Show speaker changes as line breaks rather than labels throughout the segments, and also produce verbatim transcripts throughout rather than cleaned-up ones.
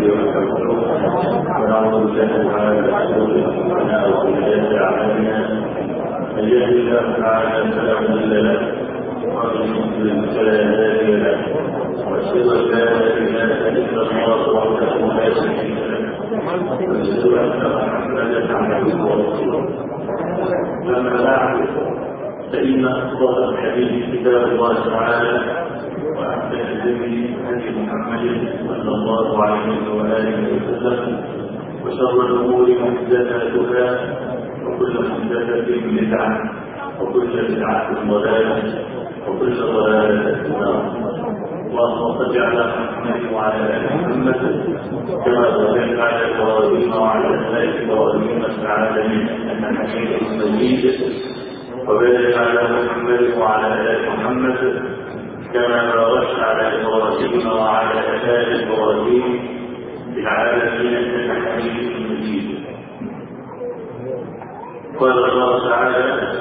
ونعوذ بالله تعالى من شرور انفسنا وسيئات اعمالنا. من يهد الله تعالى فلا مضل له ومن يضلل فلا هادي له، واشهد ان لا اله الا الله وحده لا شريك له، واشهد ان محمدا عبده ورسوله. اما بعد، فان اصدق الحديث كتاب الله تعالى، وأحسن الهدي هدي محمد صلى الله عليه وآله وسلم، وشر الأمور محدثاتها، وكل محدثة بدعة، وكل بدعة ضلالة، وكل ضلالة في النار. اللهم صل على محمد وعلى آل محمد كما صليت على إبراهيم وعلى آل إبراهيم في العالمين إنك حميد مجيد، وبارك على محمد وعلى آل محمد كما باركت على إبراهيم وعلى آل إبراهيم في العالمين إنك حميد مجيد. قال الله تعالى: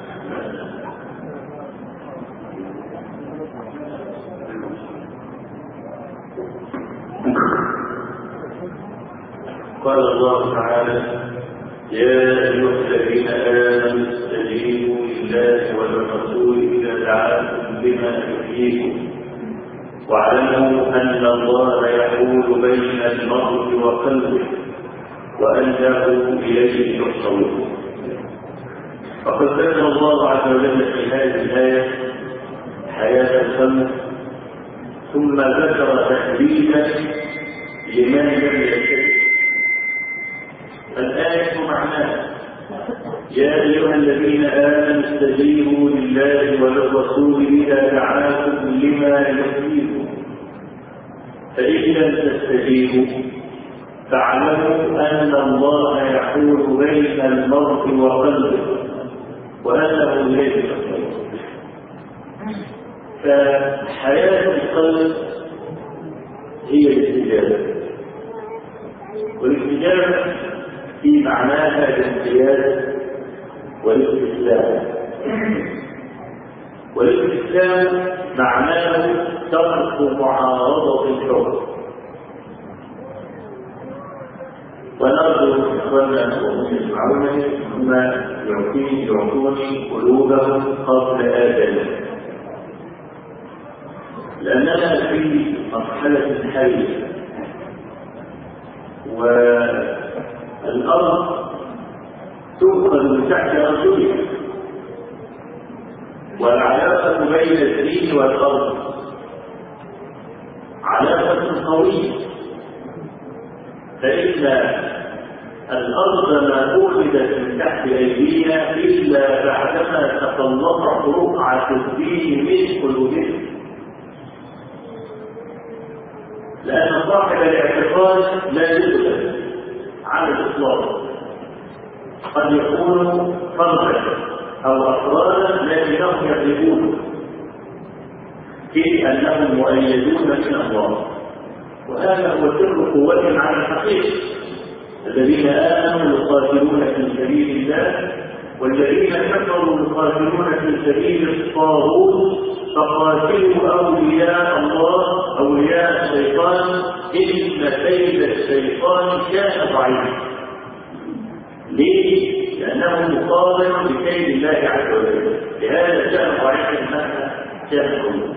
قال الله تعالى: يا أيها الذين آمنوا استجيبوا لله وللرسول إذا دعاكم لما يحييكم، واعلموا أن الله يحول بين المرء وقلبه وأنه إليه يحشرون. فقد ذكر الله عز وجل في هذه الآية حياة الخلق، ثم ذكر تحديدا لمن لم يشرك. الآية معناها: يا أيها الذين آمنوا استجيبوا لله وللرسول إذا دعاكم لما يحييكم، فإن لم تستجيبوا فاعلموا أن الله يحول بين المرء وقلبه وأنه إليه يحشرون. فحياة القلب هي الاستجابة، والاستجابة في معناها الامتياز والاستسلام، والاستسلام معناه ترك معارضة الحكم. ونرجو إخواننا وهم يسمعونني ثم يعطوني قلوبهم قبل آجالهم، لأننا في مرحلة حية، والأرض تؤخذ من تحت أرجلها، والعلاقة بين الدين والأرض علاقة قوية، فإن الأرض ما أخذت من تحت أيدينا إلا بعدما تخلصت رقعة الدين من قلوبنا، لأن صاحب الاعتقاد لا يسلم عن الإطلاق، قد يكونوا فردا أو أفرادا لكنهم يغلبون في أنهم مؤيدون من الله، وهذا هو سر قوتهم على الحقيقة. الذين آمنوا يقاتلون في سبيل الله، والذين كفروا يقاتلون في سبيل الطاغوت، فقاتلوا أولياء الله أولياء الشيطان إن كيد الشيطان كان ضعيفا. ليه؟ لأنه مقابل بكيد الله عز وجل، لهذا كان ضعيفا مهما كان قوي.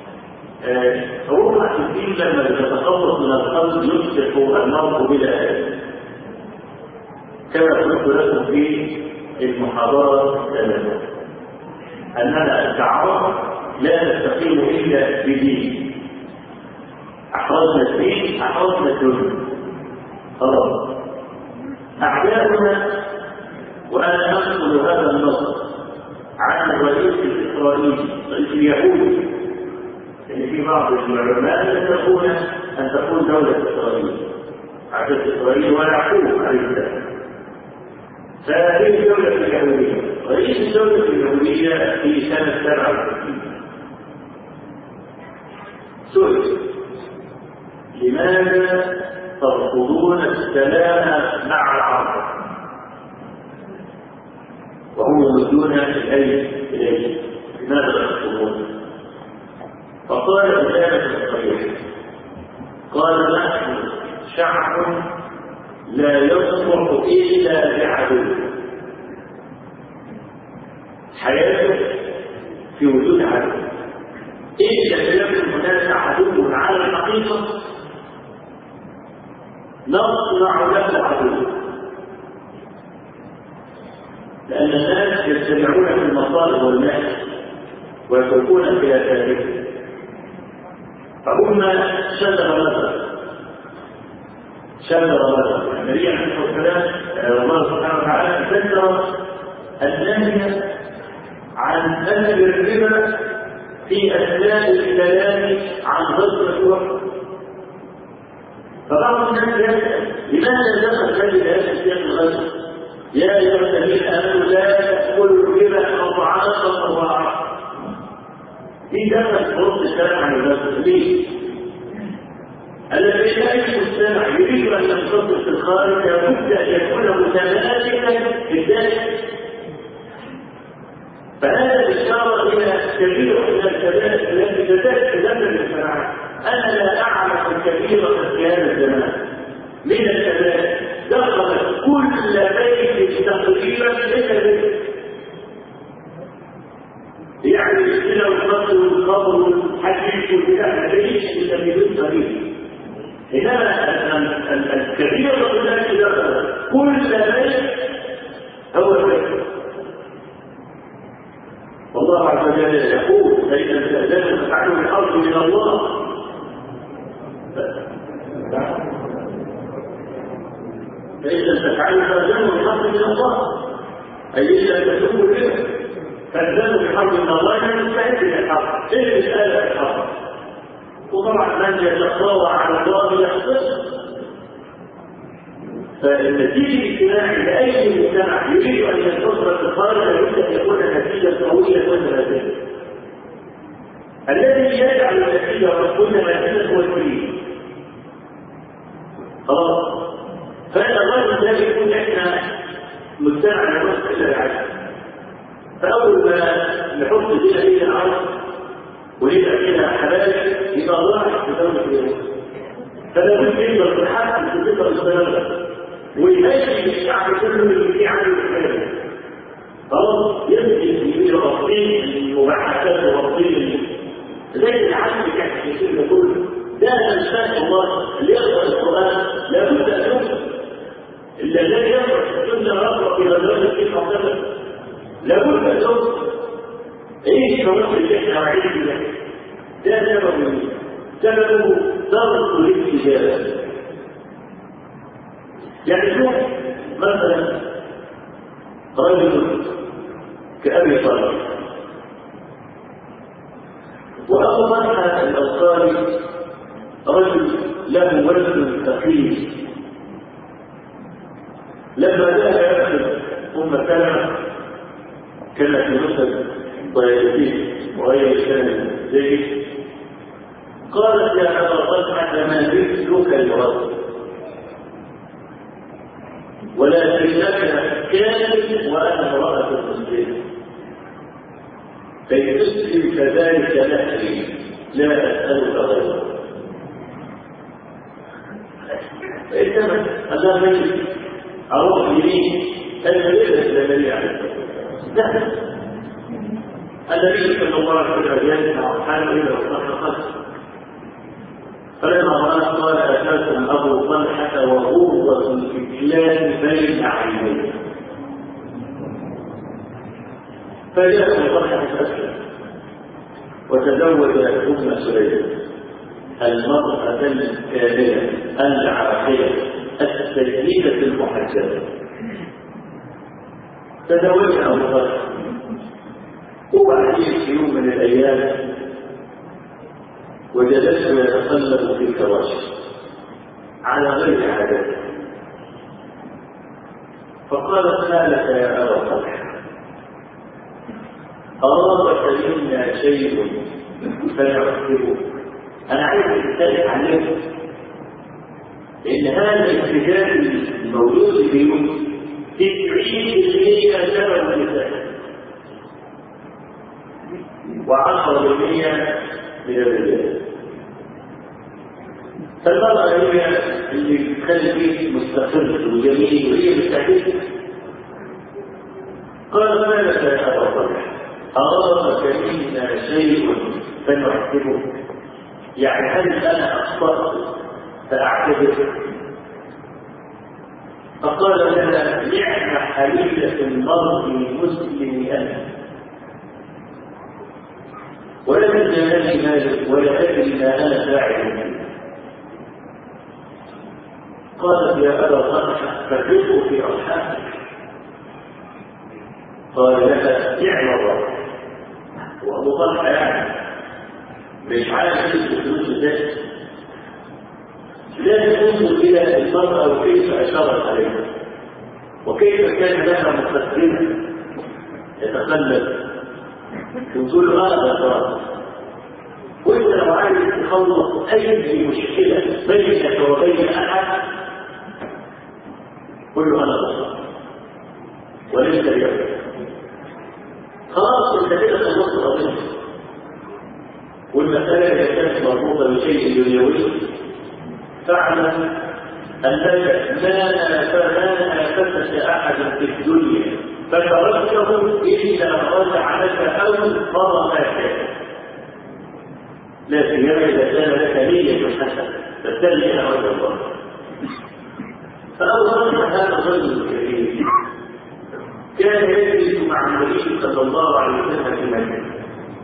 روح الدين لما يتخلص من القلب يصبح المرء بلا آلة، كما قلت لكم في المحاضرة الثالثة أننا التعارف لا نستقيم إلا بدين. أحرزنا الدين أحرزنا الدنيا، خلاص. أعداؤنا، وأنا أنقل هذا النص عن الرئيس الإسرائيلي رئيس اليهود، يعني في بعض العلماء يتقون أن تكون دولة إسرائيل عدد إسرائيل ويعقوب عليه السلام. فهذه الدولة اليهودية، رئيس الدولة اليهودية في سنة سبعة وستين سئل: لماذا ترفضون السلام مع العرب وهم يمدون إليه؟ لماذا ترفضون؟ فقال إجابة صريحة، قال: نحن شعب لا يصلح إلا بعدو، حياته في وجود عدو، إذا لم يكن هناك عدو على الحقيقة نصنع له عدو، لأن الناس يجتمعون في المصائب والناس ويتركون في آثارهم. فهم شجر مثلا شجر مثلا النبي عليه الصلاة والسلام الله سبحانه وتعالى ذكر النهي عن أكل الربا في أثناء الكلام عن غزوة أحد. فبعض الناس يسأل لماذا دخل هذه الآيات في سياق الغزو؟ يا أيها الذين آمنوا لا تأكلوا الربا أضعافا مضاعفة. في دخل في نص الكلام عن الغزو ليه؟ الذي لا يجب السمع يريد أن ينتصر في الخارج لابد أن يكون متماسكا في الداخل. فهذا الإشارة إلى كبيرة من الكبائر التي تتأكد من الجماعة. أنا لا أعرف الكبيرة في هذا الزمان من الكبائر دخلت كل بيت تقريبا لكبير، يعني الزنا والقتل والخمر والحديث والبدع ليس بسبيل طريق، إنما الكبيرة التي دخلت كل بيت هو بيت. والله عز وجل يقول فإذا استأذنوا فافعلوا الحرب من الله. فإذا تفعلوا فأذنوا الحرب من الله، أي إذا تتوبوا إليه فأذنوا الحرب من الله لا نستعد للحرب، إيه مسألة الحرب. وطبعا من يتطاوع على الله يخسر. فالنتيجة الاجتماعي لأي مجتمع يريد أن ينتصر في الخارج لابد أن يكون نتيجة قوية وثلاثية. الذي يجعل النتيجة وتكون نتيجة هو الدين. خلاص. فإن الرجل لا يكون إحنا مجتمع ينص إلا العدل. فأول ما نحط فيها إلى الأرض ويبقى فيها حبائل يبقى الله بدون اليوم. فلا بد يقدر الحق في ذكر السلام ويمشي الشعب كله اللي عنده الخير. خلاص يمشي في رصيد المباحثات ورصيد زي العدل كان يصير كله. ده الانسان الله اللي يقرا القران لابد ان يقرا. الذي يقرا السنه يقرا في غزوه في حضره لابد ان يقرا. ايه الشروط اللي احنا عايزين ده؟ ده سبب سببه ضغط الاستجابه. يعني شوف مثلا رجل كأبي طالب وأبو طلحة الأنصاري رجل له ولد ثقيل. لما ذهب يأخذ أم سلمة كانت في مصر ضيفتين وغير كان زيد قالت يا أبا طلحة ما مثلك الرجل ولكنك كامل وأنا امرأة مسلمة كي تسلم كذلك نحري لا أسألك غيره. فإنما أنا من أروح يمين أنا ليس النبي عليه الصلاة والسلام. النبي صلى الله عليه وسلم ينهى حاله إلى الصدقة. فلما رأى قال أتاكم أبو طلحة وغرة الإسلام بين عينيه. فجاء أبو طلحة أسلم وتزوج أم سليم المرأة الكاملة العاقلة السيدة المحجبة. تزوج أبو طلحة وبعدين في يوم من الأيام وجلسه يتقلب في الفراش على غير عادته فقالت ما لك يا أبا طلحة أرادك منا شيء فنعذبه. أنا عايز أتكلم عليه إن هذا الاتجاه الموجود فيهم تسعين بالمئة سبب النساء وعشرة بالمئة من الرجال. فالمرأة هي اللي وكان البيت مستقر وجميل وهي مستعدة. قال ما لك يا أبا طلحة أراك منا شيء فنحسبه، يعني هل أنا أخطأت فأعتذر؟ فقال لنا نعم حليلة المرء المسلم أنت، ولم ينال مالك ولا أدري ما أنا فاعل منه. قالت يا أبا طلحة فرقوا في أصحابك. قال لها نعم الله. وأبو طلحة يعني مش عارف الفلوس ازاي، لا تنظر إلى المرأة وكيف أشارت عليها وكيف كان لها مستقبلا يتقلب وتقول هذا صار. وانت لو عايز تخلص اي مشكله بينك وبين احد قل له انا بصر وليس اليوم، خلاص انت كده خلصت قضيه. والمساله اذا كانت مربوطه بشيء دنيوي فاعلم انك ما نافست احد في الدنيا فتركته إلا رجع لك أول مرة كان، لا سيما إذا كان لك نية حسنة فالتالي إلى وجه الله. فأول هذا الرجل الكريم كان يجلس مع النبي صلى الله عليه وسلم في مكة،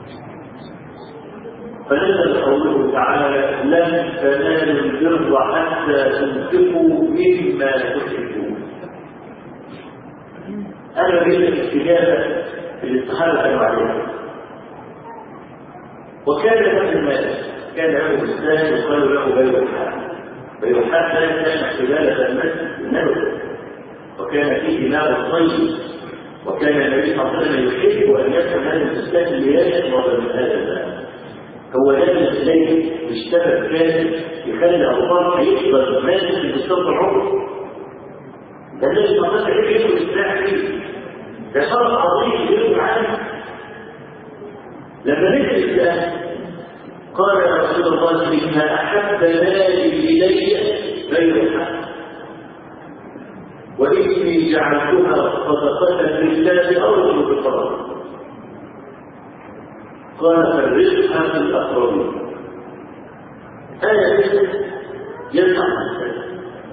فنزل قوله تعالى لن تنالوا البر حتى تنفقوا مما تحبون. أنا بين الاستجابة اللي الصحابة كانوا عليها. وكان له المال، كان له إنسان يقال له بيرحاء. بيرحاء كان خلال المسجد النبوي، وكان فيه ماء الطيب، وكان النبي صلى الله عليه وسلم يحب أن يفهم هذا الإنسان ليشرب من هذا الماء. هو جالس إليه باشتبك كامل يخلي أبو بكر يقبل مال في مستوى العمر. ده الذي ما كان يجب الإسلام فيه، ده شرط عظيم يجب عنه. لما نزل الإسلام قال يا رسول الله إن أحب مالي إلي غير الحق، وإني جعلتها صدقة لله أرجو بالقرار. قال فرزقها في الأقربين. آية يسمع الإنسان.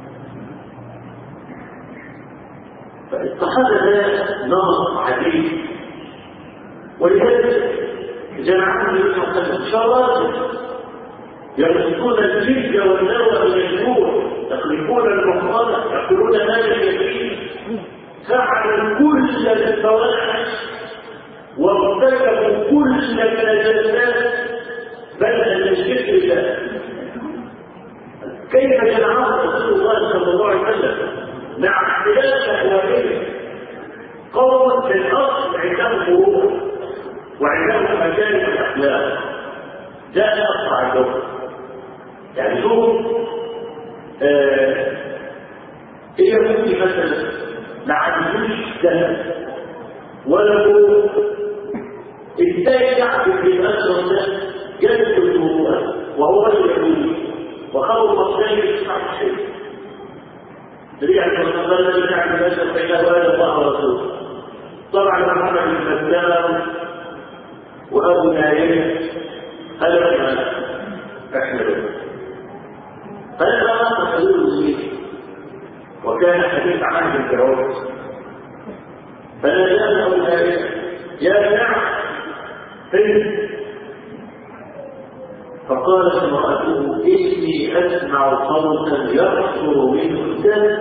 فالصحابة ده نار عديد، ولذلك جمعهم النبي صلى الله عليه وسلم شرائط يرزقون الجلد والنوى من الجوع، يخلقون المحصنة، يأكلون مال اليتيم، فعلوا كل الفواحش وارتكبوا كل النجاسات بدلا من ذكر الله. كيف جمعهم رسول الله صلى الله عليه وسلم مع اختلاف أهوالهم؟ قوم في الأصل عندهم فروع وعندهم مكارم الأخلاق، ده أصل عندهم. يعني شوف آه إيه يقول مثلا ما عندوش ذهب ولا هو ازاي يعرف في الأسر ده جلد الموضوع وهو رجل يهودي وخلوا مصرين يسمع شيء. رجع المصدر الذي يعمل الأسر فإنه هذا الله ورسوله. طبعا محمد بن مسلم وأبو نايم هذا ما أحمله. فلما أصبح حدود المسلمين وكان حديث عهد الفرعون، فناداه أبو نايم يا نعم فين؟ فقالت امرأته إني أسمع صوتا يقصر منه الدم.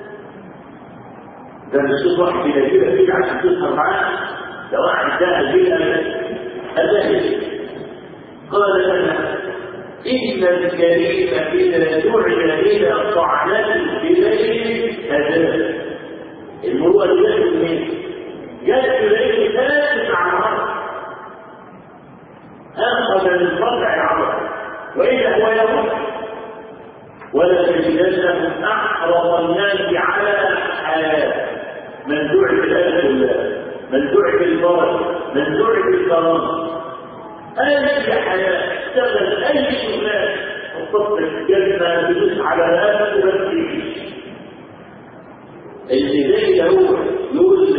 ده مش واحد كده كده كده عشان تسهر معاه، ده واحد ده جيل أذهب. قال لنا إن الكريم إذا دعي إلى طعنته بليل أذان. المروءة اللي جت منين؟ جت بليل ثلاث عمرات أخذ من فرع العمر وإذا هو يموت. ولا تجدنهم أحرص الناس على الحياة من دعي بالأذى الله، من دعي بالبركة، من دعي بالكرامة. أي حياة اشتغل أي شغلات وصفت الجنة بدوس على نفسه بس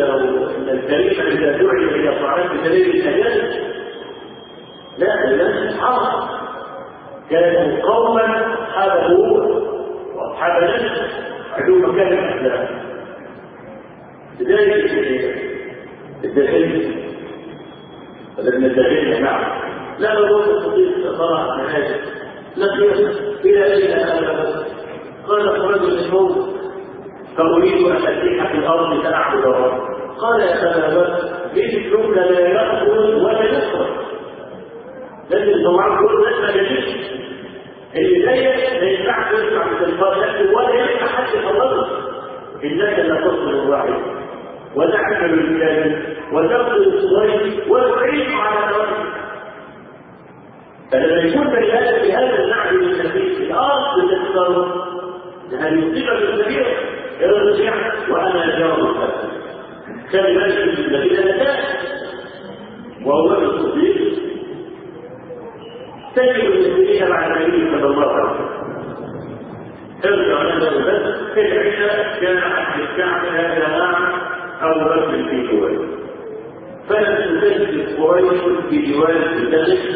لو ان الكريم اذا دعي الى طعام بدليل الاجل لا الناس حرام كانوا قوما حاربوا واصحاب نفس عدو مكان الاسلام لذلك الدليل فلما الدليل نعم لا نقول تستطيع صراحه هذا لكن الى اين هذا قال رجل الموت فأريد أن أسيح في الأرض فأعبد الرب قال يا سلام مثلك لا يأكل ولا يشرب لازم طبعا كل الناس ما يجيش اللي زيك ما ينفعش يسمع في التلفاز يأكل ولا ينفع حد يخلصه إنك لا تصل الواحد وتعمل الكامل وتقتل الصغير وتعيش على نفسك فلما يكون بني آدم بهذا النعم الخفيف في الأرض بتكسره هل يصيبك الكبير يرجع وانا جار الحسن كان مالك الذين نجاح وهو الصديق تجد المسلمين مع النبي صلى الله عليه وسلم ترجع لنا البس في العشاء كان احد الكعبه هذا نعم او رجل في جوال فلم تجد قريش في جوال الدمشق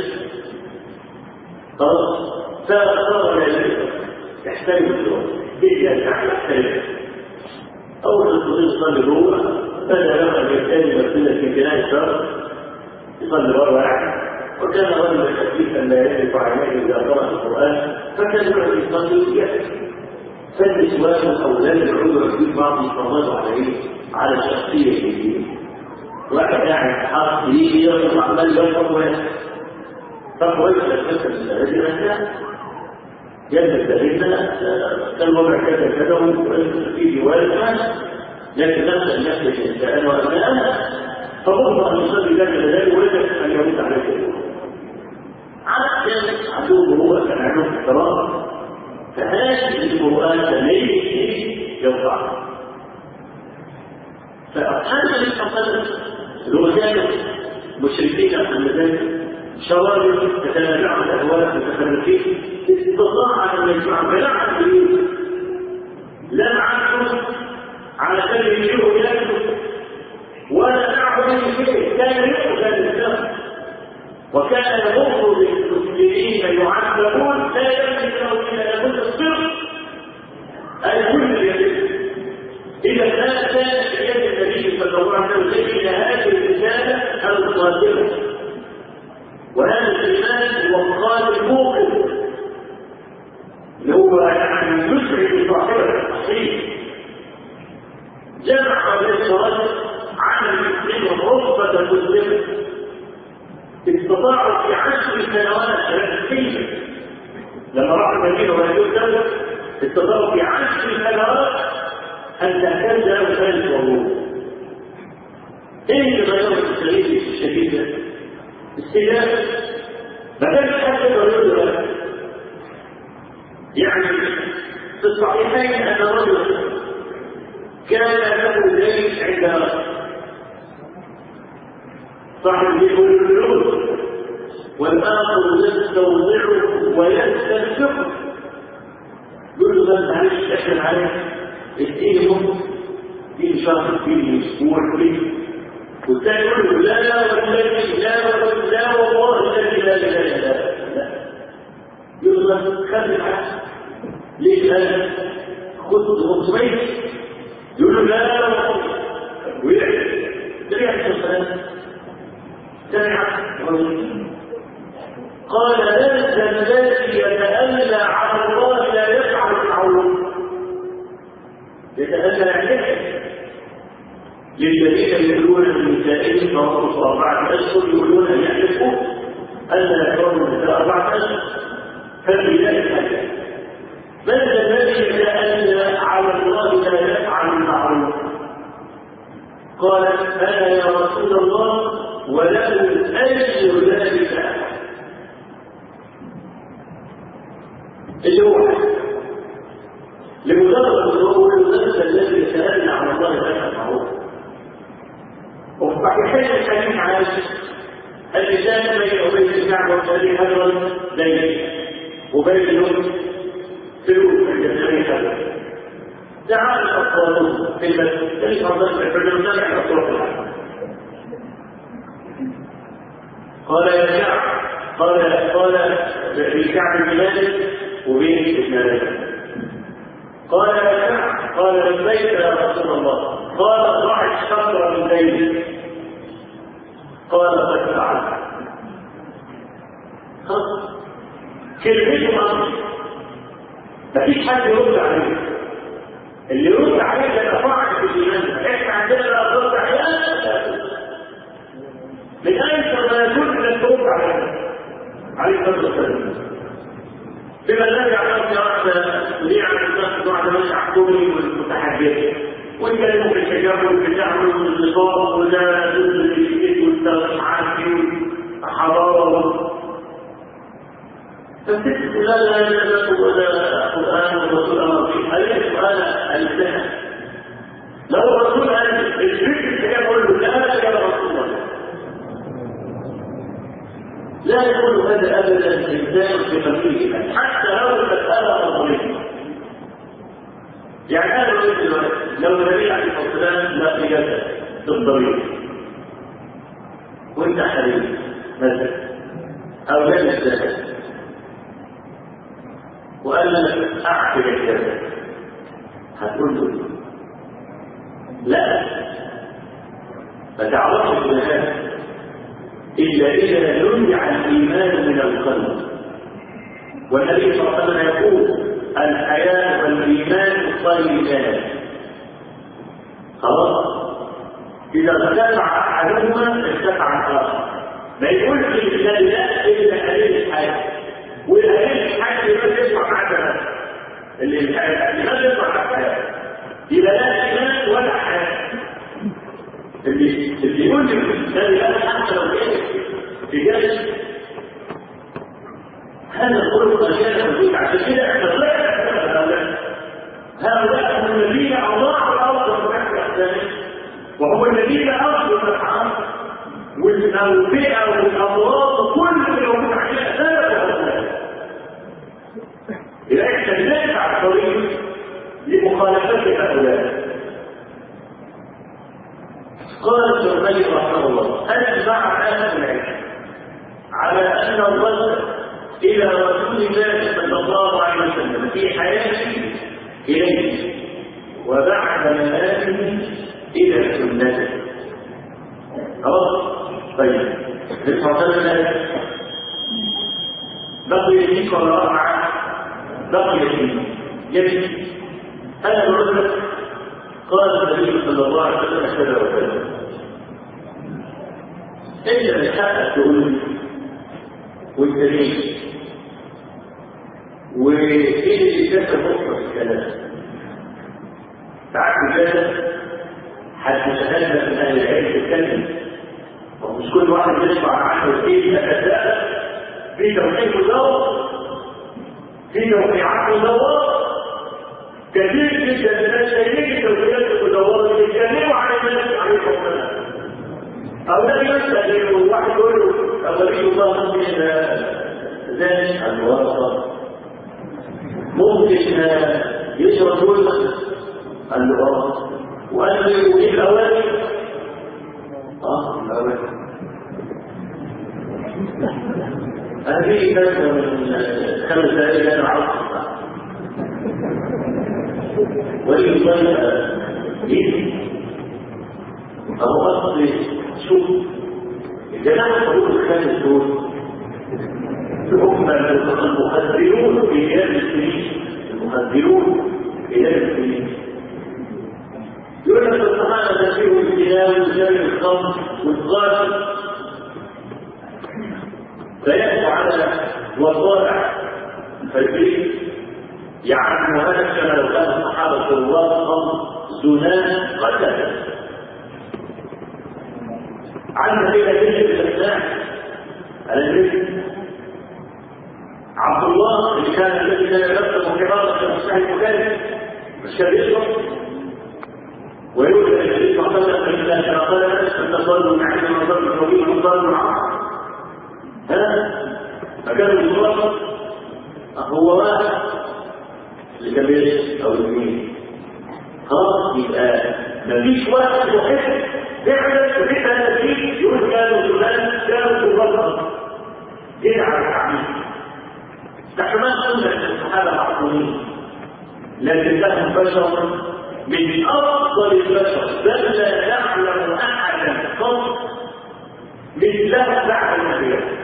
خلاص فصار ذلك يحتاج الجوال بيجي تعالى يحتاج أول الصديق يصلي جوه بدأ لما يحتاج مسؤولة في بناء الشر يصلي بره وكان رجلا خفيفا لا يعرف عينيه إذا قرأ القرآن فكان يقعد يصلي يحكي فالنسوان أولاد العذر في بعض الفرائض عليه على الشخصية الجديدة واحد قاعد حاط يرفع عمال يرفع ويحكي فهو يتلفت الذي أتاه جنب دليلنا كان وضع كذا كذا في جوالنا لكن نفس النفس الإنسان وأبناء فضل أن يصلي ذلك ذلك وجد أن يرد على كذا عشان عدوه هو كان عنده احترام فهذه القرآن ليه يرفع فأصحاب النبي صلى الله عليه وسلم اللي هو كانوا مشركين عن ذلك شوارع تتنازع الأهواء المتخلفين استطاع أن يجمع بلعب الدين لا معكم على سبيل يجيبوا بلادكم ولا نعبد شيء كان يؤذى الإسلام وكان يمر بالمسلمين يعذبون لا يملك لهم إلا لابد الصدق أي كل يد إذا لا كان في يد النبي صلى الله عليه وسلم هذه الرسالة القادمة وهذا الإيمان هو القادم الموقف اللي هو يعني يسعد صاحبه الصحيح جمع بين الصلاة عن المسلمين رتبة المسلمين استطاعوا في عشر سنوات رئيسية لما راح المدينة ويقول استطاعوا في عشر سنوات أن تهتز له ثالث وروح. إيه اللي غيرت التغيير الشديدة؟ السلاح ما كانش حتى يقول يعني في الصحيحين أن رجل كان له ذلك عند صاحب الفلوس والآخر يستوضعه ويستنفقه يقول له معلش احنا عليه اديهم في شهر في اسبوع فيه والثاني يقول له لا لا والذي لا لا والله الذي لا لا لا لا يقول له خلي الحق ليش هذا خذ خمسمية يقول له لا لا ويعد ده يحصل السلام سمع قال ليس الذي يتألى على الله لا يفعل المعروف يتألى عليه للذين يقولون من نسائهم فوقف أربعة أشهر يقولون أن يحلفوا ألا يحرموا النساء أربعة أشهر فلذلك بل الذي يتألى على الله لا يفعل المعروف قال أنا يا رسول الله وله أجر ذلك أحد اللي هو لمجرد الظهور نفس الذي يتألى على الله لا يفعل المعروف وفي صحيحين الحديث عن اللسان بين عبيد الكعبة والذي هجرا ليلا وبين فلوس عند النبي هجرا دعا الأطفال في المسجد الذي فضل في الفجر سمع الصوت قال يا شعب قال قال للكعب بن مالك وبين ابن مالك قال يا شعب قال لبيك يا رسول الله قال ضع الشطر من بيتك قال قد فعلت كلمته امر مفيش حد يرد عليه اللي يرد عليه ده طاعه في الايمان احنا عندنا الارض احيانا من ايسر ما يكون انك ترد عليه عليه الصلاه والسلام بما الذي يعرف واحده تذيع عن الناس بعد ما يحكمني والمتحدث ويتكلموا في التجارب والتجاهل والنظام وده ضد الاتيكيت والتعافي والحضاره فالست لا لا لا ولا قرآن والرسول أمر فيه هذه سؤال السنة لو الرسول قال الفكر الكلام يقول له لا يا رسول الله لا يقول هذا أبدا الإنسان في قلبه حتى لو المسألة نظرية يعني أنا لو النبي عليه الصلاة والسلام لا قيادة بالضريح وأنت حبيبي مثلا أو لا نستاهل وقال لك أعطي الكذا هتقول له لا ما تعرفش الإيمان إلا إذا نزع الإيمان من القلب والنبي صلى الله عليه وسلم يقول الحياة والإيمان قليلان خلاص إذا ارتفع أحدهما ارتفع الآخر ما يقولش الإنسان لا إلا قليل الحياة والقليل الحياة يبقى يطلع عدمه اللي الحياة يطلع الحياة يبقى لا إيمان ولا حياة اللي اللي يقول لك الإنسان لا حتى لو كان في جالس هذا الخلق أشياء موجود عشان كده احنا طلعنا هؤلاء هم الذين أضاعوا الأرض من تحت أقدامهم وهم الذين أرضوا الأرحام والأوبئة والأمراض كل اللي موجود عليها سبب هؤلاء إذا احنا بندفع الطريق لمخالفة هؤلاء قال ابن القيم رحمه الله أجمع أهل العلم على أن الرجل إلى رسول الله صلى الله عليه وسلم في حياته إليه وبعد مماته إلى سنته. خلاص؟ طيب نتفضل بقي فيك ولا أربعة؟ بقي فيك جميل. أنا الرجل قال النبي صلى الله عليه وسلم كذا وكذا إلا الحق تقول والدليل وايه اللي كتب مطلق الكلام تعرفوا كده حد يتكلم من اهل العلم يتكلم ومش كل واحد يسمع عنه كيف يتساءل في توقيت مدور في توقيعات مدور كثير جدا من الناس شايفين توقيعات المدوره يتكلموا عن الناس عليه الصلاه او لا يسال واحد يقول له اولي الله ممكن ذلك الورطه ممكن يشرب جزء الورطه وقال له يجيب الاواني اه الاواني هذه كانت من خمس دقائق انا عرفت ولي الله يجي أبو أصلي شوف الجماعة الحروب الخامس دول هم المخدرون في إيام السنين المخدرون في إيام السنين يقول لك الصحابة ده فيهم الزنا وزنا الخمر والغالب فيأتوا على وصائع الفجرين يعلم هذا كما لو كان الصحابة صلى الله عليه وسلم زنا قتل عن كده يجب الإسلام على الرجل عبد الله اللي كان الذي كان يرتب كبارة في المصحف المكلف مش كان يشرب ويقول ان النبي صلى الله عليه وسلم الا كما قال ان ضلوا معي من ضل الطويل من ضل العصر ها فكان الصراط هو واحد اللي كان بيشرب او يمين يبقى مفيش واحد محب فعلا تريد هذا الشيء يقول كانوا زمان كانوا في الوطن يدعى التعليم. نحن ما نقول ان الصحابه معصومين، لكن لهم بشر من افضل البشر بل لا يعلم احدا قط مثله بعد الانبياء.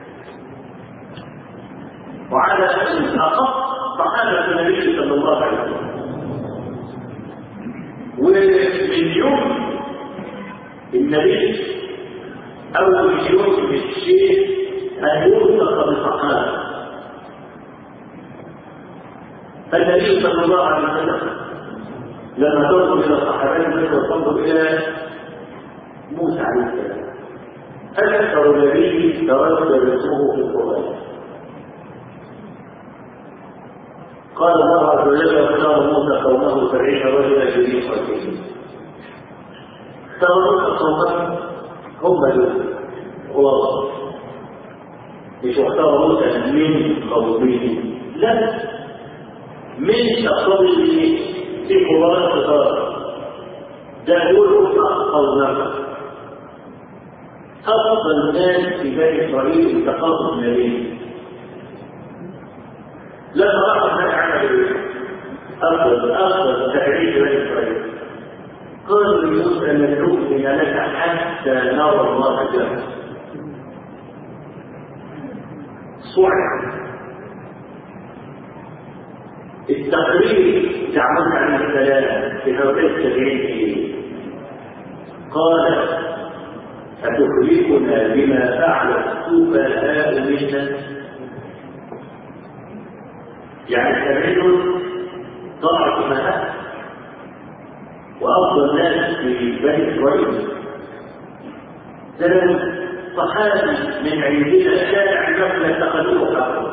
وعلى ان اخص صحابه النبي صلى الله عليه وسلم. ومن يوم النبي اول يوم من الشيء ان يوثق بالصحابه. النبي صلى الله عليه وسلم لما تنظر الى الصحابه وتنظر الى موسى عليه السلام اكثر نبي تردد اسمه في القران. قال الله عز وجل واختار موسى قومه سبعين رجلا لميقاتهم. اختار قومه هم دول خلاص، مش اختار موسى من قومه، لا، من تقتضي في قرآن اختار ده دول قومه. افضل الناس في بني اسرائيل التقاط النبي. لما راح الناس عملوا افضل افضل تعريف بني اسرائيل قالوا لموسى لن نؤمن لك حتى نرى الله جل. صعب التقرير تعمل عن السلام في هؤلاء السبعين قال أتخبرنا بما فعل السفهاء منا؟ يعني الرجل طلع سفهاء وأفضل ناس في بني إسرائيل سلام صحابي من عندنا شارع النخل اتخذوه حقا.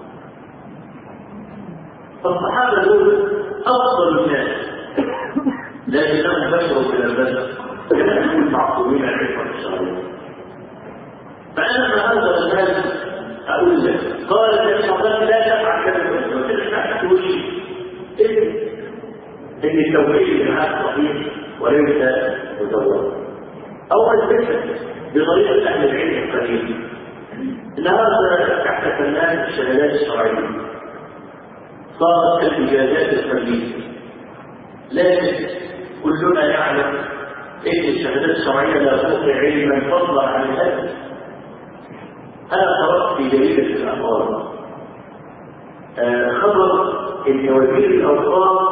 فالصحابة دول أفضل الناس لكنهم بشروا من البشر كما يكون معصومين العفة الشرعية. فأنا النهارده الناس أقول لك قال النبي صلى الله عليه وسلم لا تفعل كذا وتسمع تقول إيه؟ إن التوحيد معاه صحيح وليس مزور. أول فكرة بطريقة أهل العلم القديم النهارده تحت الناس الشهادات الشرعية صارت الإجازات الفردية، لكن كلنا يعلم إن الشهادات الشرعية لا تطلع علما فضلا عن الأدب. أنا قرأت في جريدة الأخبار آه خبر إن وزير الأوقاف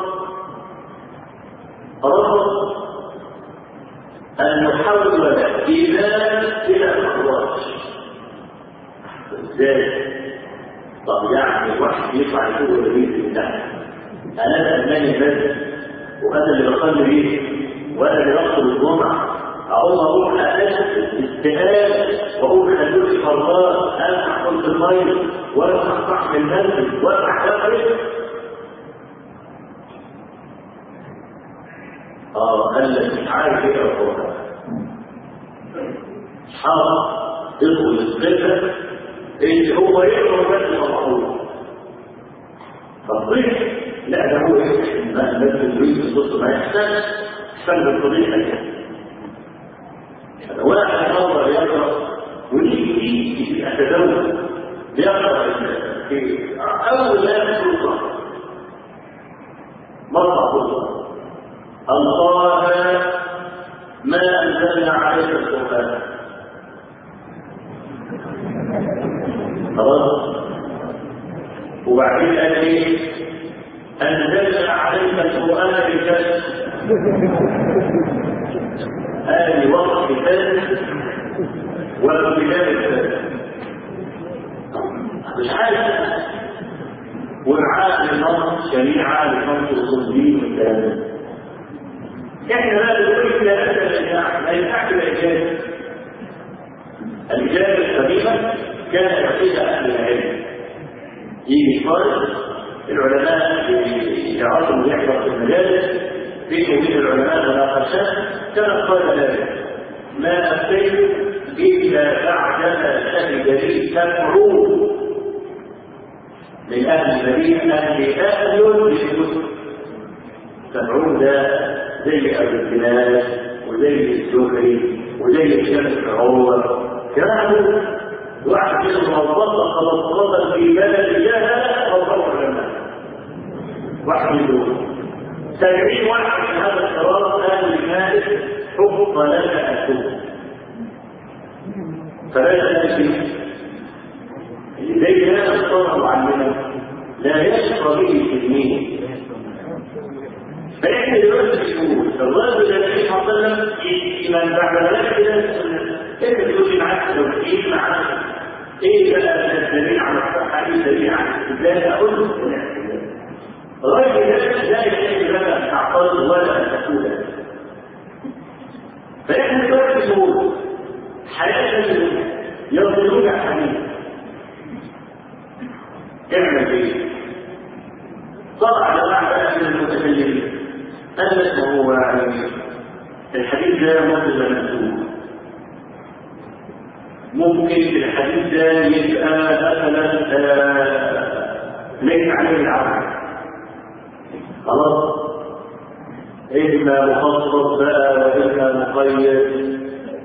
رفض أن يحول الإيمان إلى الأخراج. إزاي؟ طب يعني الواحد يطلع يشوف البيت بتاعه انا الالماني بس وانا اللي بصلي بيه وانا اللي بخطب الجمعه اقوم اروح اساس استئاب واقول خلوني فرضان افتح قلت الميه وافتح صحن المسجد وافتح واقف. اه قال لك مش عارف ايه القران حاضر ادخل السجن اللي هو يقرأ بس المعروف. فالضيف لا ده هو ايه؟ ما لازم تريد الصوت ما يحتاج فن الطريقة كده. واحد نظر يقرأ ويجي في أتدور يقرأ في أول لا سلطة مرة الله الله ما أنزلنا عليك القرآن خلاص. وبعدين قال ايه؟ انزلنا عليك القران بكذا قال وقت كذا والبلاد كذا مش عارف ومعاه لنص شريعه لنص اصول دين والكلام ده. احنا لا نقول الا انت الاجماع لا ينفعش الاجابه. الاجابه القديمه كان يعطيها اهل العلم يجي فرد العلماء يعرفوا ويحضر في المجالس بينه وبين العلماء مناقشات كان قال ذلك ما أتيت إلا بعدما شهد لي سمعون من أهل المدينة أهل أهل للكتب. سمعون ده زي أبو الكناس وزي السكري وزي الشمس العروة كانوا واحد منهم وظف خلطة في بلد جهل وظف لنا واحد منهم سبعين واحد من هذا القرار قال لمالك حفظ لك أسوء فلا تنسي زي هذا الصنع معلمة لا يشقى به تلميذ فإحنا دلوقتي نقول الرجل النبي صلى الله عليه وسلم من بعد ذلك كيف تقول لي معاك لو تجيب معاك ايه بقى الدليل على الصحة ايه الدليل على الاستدلال اقول له الرجل لا يحتاج لك ان تعترض ولا ان تقول فإحنا دلوقتي نقول حياة يرضون حديث اعمل ايه؟ طبعا جماعة من المتكلمين أنت هو الحديث ده ممكن منسوب ممكن الحديث ده يبقى مثلا ليس عليه العمل خلاص إما مخصص بقى وإما مقيد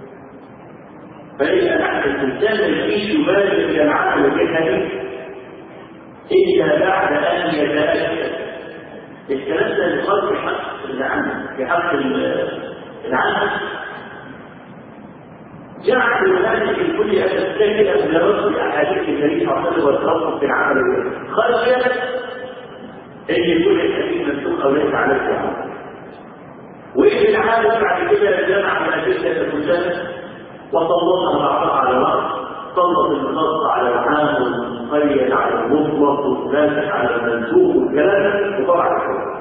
فإذا نحن الإنسان الذي يبالغ في العقل والحديث إلا بعد أن يتأكد الكلام ده يقال في حق العمل في حق العمل جعل الناس في كل أساسية لرد أحاديث النبي صلى الله عليه وسلم والتوقف في العمل خشية أن يكون الحديث منسوخ أو ليس عليه العمل وإن العالم بعد كده جمع الأدلة كلها وطلقها بعضها على بعض طلق النص على العام والمقيد على المطلق والناسخ على المنسوخ والكلام وطبعا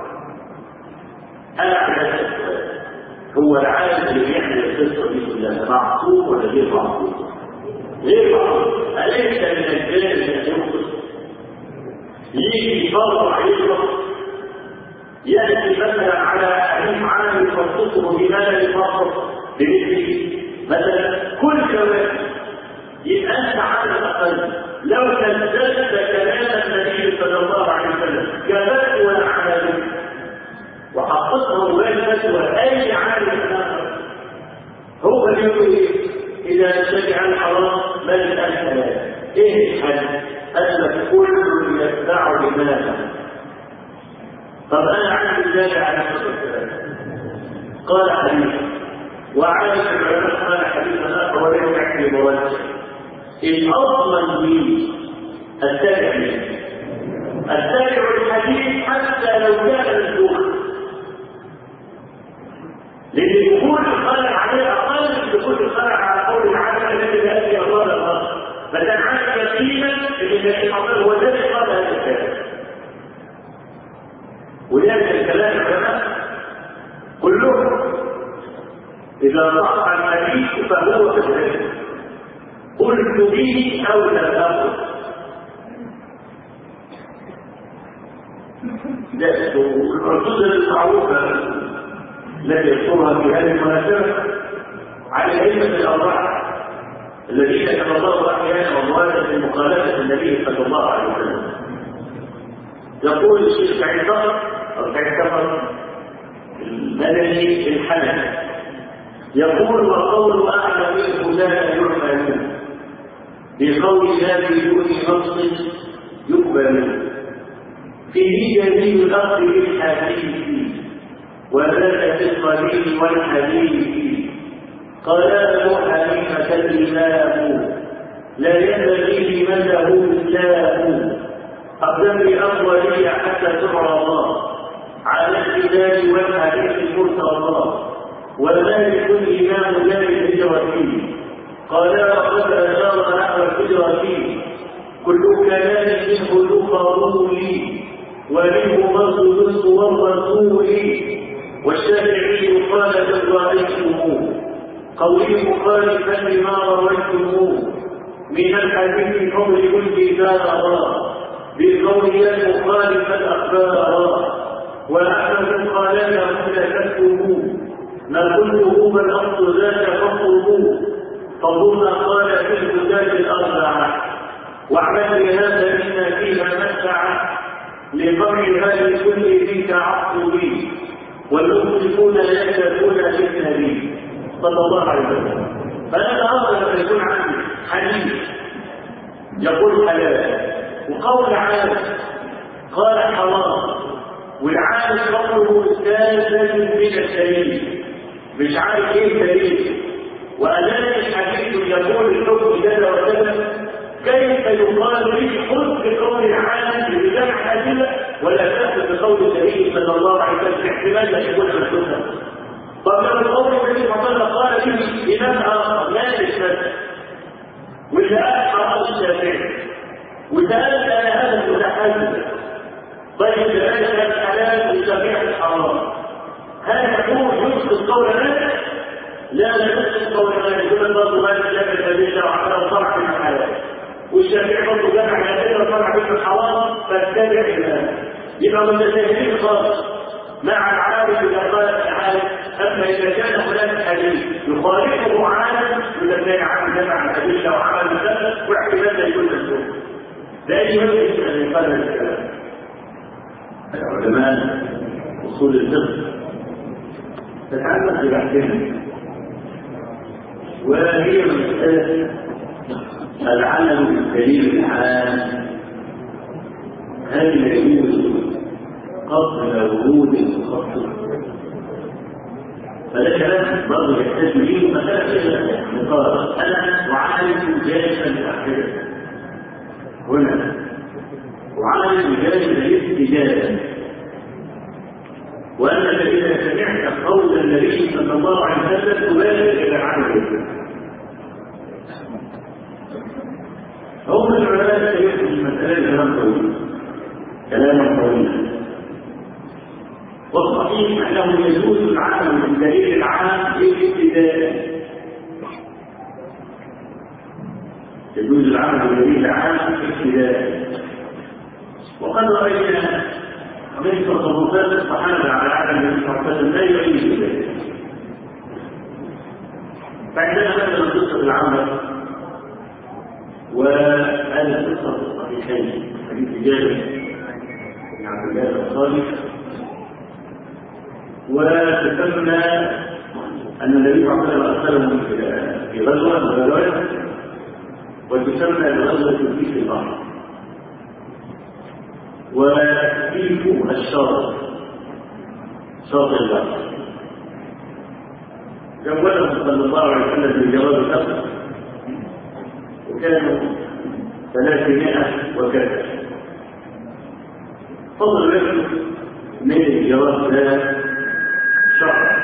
انا اعلم هو العالم اللي بيحمل القصه دي كلها معصوم ولا غير معصوم؟ غير معصوم اليس من الجانب ان يخلص يجي يفرع يشرح ياتي مثلا على حديث عام يخصصه بما لا يخصص بمثله مثلا كل جواب يبقى انت على الاقل لو كذبت كلام النبي صلى الله عليه وسلم كفتوى العمل وحققه روايه فتوى اي عالم اخر هو بيقول اذا شجع الحرام بل الحلال ايه الحل؟ قال كل يتبع لماذا؟ طب انا عندي ذلك على قال حديث وعالم العلماء قال حديثا اخر ولم يحكي موجه الأضمن لي أتبع منه أتبع الحديث حتى لو كان منسوخا لأن دخول الخلع عليه أقل من دخول الخلع على قول العالم الذي يأتي الله الأرض فكان عارف يقينا أن الذي حصل هو الذي قال هذا الكلام ولذلك الكلام العلماء كلهم إذا صح الحديث فهو كذلك قلت به أو لم أقل الردود المعروفة التي يذكرها في هذه المناسبة على أئمة الأربعة الذين تفضلوا أحيانا ومواجهة المخالفة النبي صلى الله عليه وسلم يقول الشيخ سعيد صقر أو سعيد صقر المدني الحنفي يقول وقول أعلى منه لا يعمل منه بقول لا بدون نص يقبل منه فيه جميل الأخذ بالحديث وذاك في القليل والحديث قال له حنيفة الإمام لا ينبغي لمن له إسلام أقدم بأفضلية حتى تعرض على الكتاب والحديث المرتضى وذلك الإمام لا الهجرة قال وقد أشار نحو الهجرة كل كلام منه ذو قبول ومنه مردود والرسول والشافعي قال قد رأيتموه قولي مخالفا لما رويتموه من الحديث فضل الكتاب بالقول المخالف الأخبار وأحمد قال لهم لتكتبوه ما كله بل أصل ذاك فاطلبوه فظن قال في الهداة الأربعة واعمل بهذا منا فيها مسعى لقول هذه كل ذي تعصبي والمشركون يكتفون بالنبي صلى الله عليه وسلم. فأنا أرى لما يكون عندي حديث يقول حلال وقول عام قال حرام، والعام قوله ساذج من الدليل مش عارف ايه الدليل، وأداء الحديث يقول الحكم كذا وكذا، كيف يقال لي خذ بقول العالم بجمع أدلة ولا تأخذ بقول النبي صلى الله عليه وسلم احتمال أن يكون مشروطا؟ طب لو القول النبي صلى الله عليه وسلم قال به إمام آخر لا يشهد واللي قال حرام الشافعي وسأل أنا هذا المتحدث طيب لا يشهد حلال ويشافع الحرام، هل يكون يسقط قول مالك؟ لا لا يسقط قول مالك، يقول برضه مالك جمع الأدلة وعمله طرح في الحلال، والشافعي برضه جمع الأدلة وطرح في الحرام، فاتبع الإمام. يبقى متساهلين خالص مع العالم إذا قال العالم، أما إذا كان هناك حديث يخالفه عالم يتبع عن جمع الأدلة وعمل الأدلة واحتمال يكون مسلوب. لا يمكن أن يقال الكلام. العلماء أصول الفقه تتعلق ببحثهم، وهي مسألة العمل بالدليل العام هل يجوز قبل ورود المخصص؟ فده كلام برضه يحتاج ليه مسألة مقارنة. أنا وعالم جالسا لأحدث هنا وعالم جالسا للاستجابة، وأنك إذا سمعت قول النبي صلى الله عليه وسلم تبادر إلى عمله. هم العلماء سيكون المسألة كلام طويل كلاما طويلا، والصحيح أنه يجوز العمل بالدليل العام ابتداء، يجوز العمل بالدليل العام ابتداء. وقد رأينا من تصرفات الصحابة على عدم الاستحسان لا يعيش ذلك. فعندنا مثلا قصة العمل، وهذه قصة الصحيحين حديث جابر بن عبد الله الأنصاري، وتسمى أن النبي صلى الله عليه وسلم في غزوة من الغزوات، وتسمى الغزوة في البحر، وفيه الشاطئ شاطئ البحر. جوله صلى الله عليه وسلم بجواب الأسد، وكانوا ثلاثمائة وكذا. فضل رجل من الجواب ده شهر،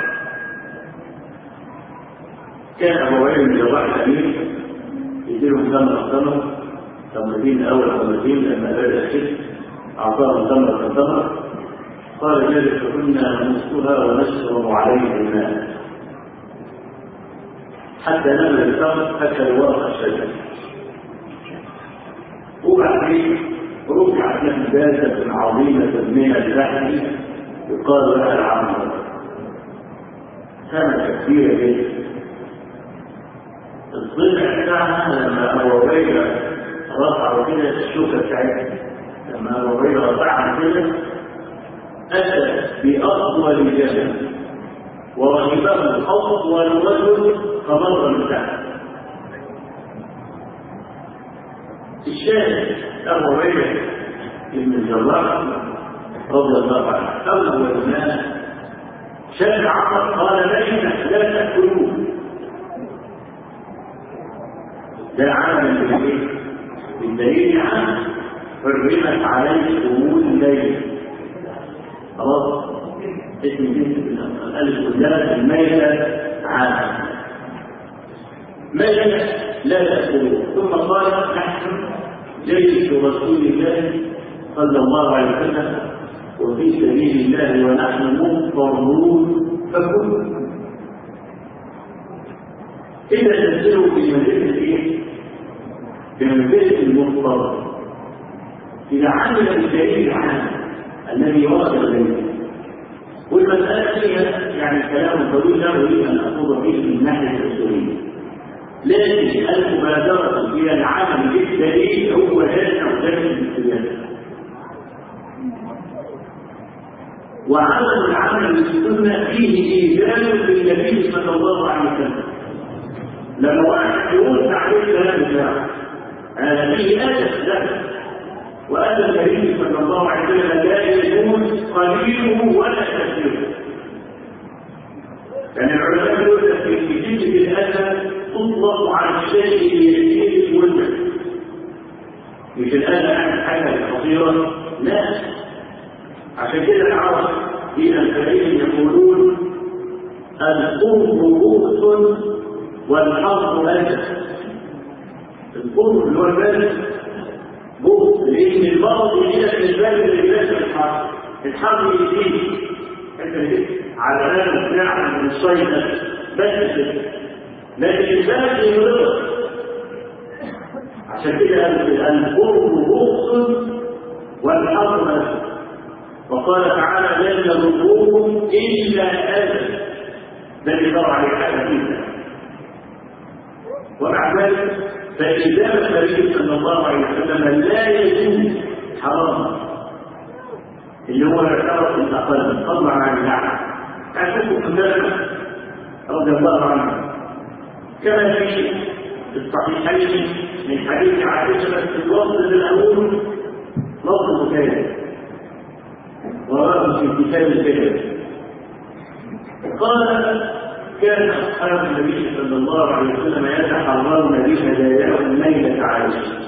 كان أبوين من جواب أمير يديرهم تمر تمر تمرين أول تمرين لما بدأ الشتاء أعطاهم تمر تمر، قال جابر فكنا نمسكها ونشرب عليه الماء حتى نمل التمر حتى يوافق الشجر. وبعدين رفعت نباتة عظيمة من اللحم يقال لها العنبر، كانت كثيرة جدا. الضلع بتاعها لما أبو هريرة رفعوا كده الشوكة بتاعتها، لما أبو هريرة رفعها كده أتى بأطول جبل وركبه أطول رجل فمر من تحت. الشاهد أبو هريرة بن الجراح رضي الله عنه أول ما شاف عمر قال لئن لا تأكلوه، ده عمل بالدليل بالدليل عام حرمت عليكم الليل. خلاص اسم جنس الألف كلها الميلة عام ميلة لا تأكلوه. ثم قال نحن جيش رسول الله صلى الله عليه وسلم وفي سبيل الله ونحن مضطرون فكلوا. إذا تنزلوا في منزلة إيه؟ في منزلة المضطر، إذا عمل الدليل عنه الذي ورد إليه. والمسألة فيها يعني كلام طويل لا أريد أن أخوض فيه من ناحية الأصولية، لكن المبادرة إلى العمل بالدليل هو هذا أوجه الاستدلال، وعدم العمل بالسنة النبي صلى الله عليه وسلم. لما واحد يقول عليه الكلام بتاعه هذا فيه ادب له، وادب النبي صلى الله عليه وسلم لا يكون قليله ولا كثيره. يعني العلماء يقول في جزء الادب تطلق على الشيء اليسير الملمس، مش الادب عن حاجه خطيره، لا. عشان كده العرب في الكريم يقولون القرب بؤس والحظ أدب. القرب اللي هو البلد بؤس، لأن البعض يجيلك البلد اللي يلاشى الحظ، الحظ يزيد انت على الآن بتاع من الصيدة بس كده، لكن البلد يمرض. عشان كده القرب بؤس والحظ أدب. وقال تعالى لن يضروكم إلا أذى، بل يضر عليه حاجة فيها. ومع ذلك فإجابة النبي صلى الله عليه وسلم لا يجوز حرام، اللي هو يعتبر الأقل فضلا عن اللعنة. أشوف حذيفة رضي الله عنه كما في الصحيحين من حديث عائشة في الوصف الأول لفظ مكان وراه في كتاب الكتاب. قال كان أصحاب النبي صلى الله عليه وسلم يتحرون بهداياهم ليلة عائشة،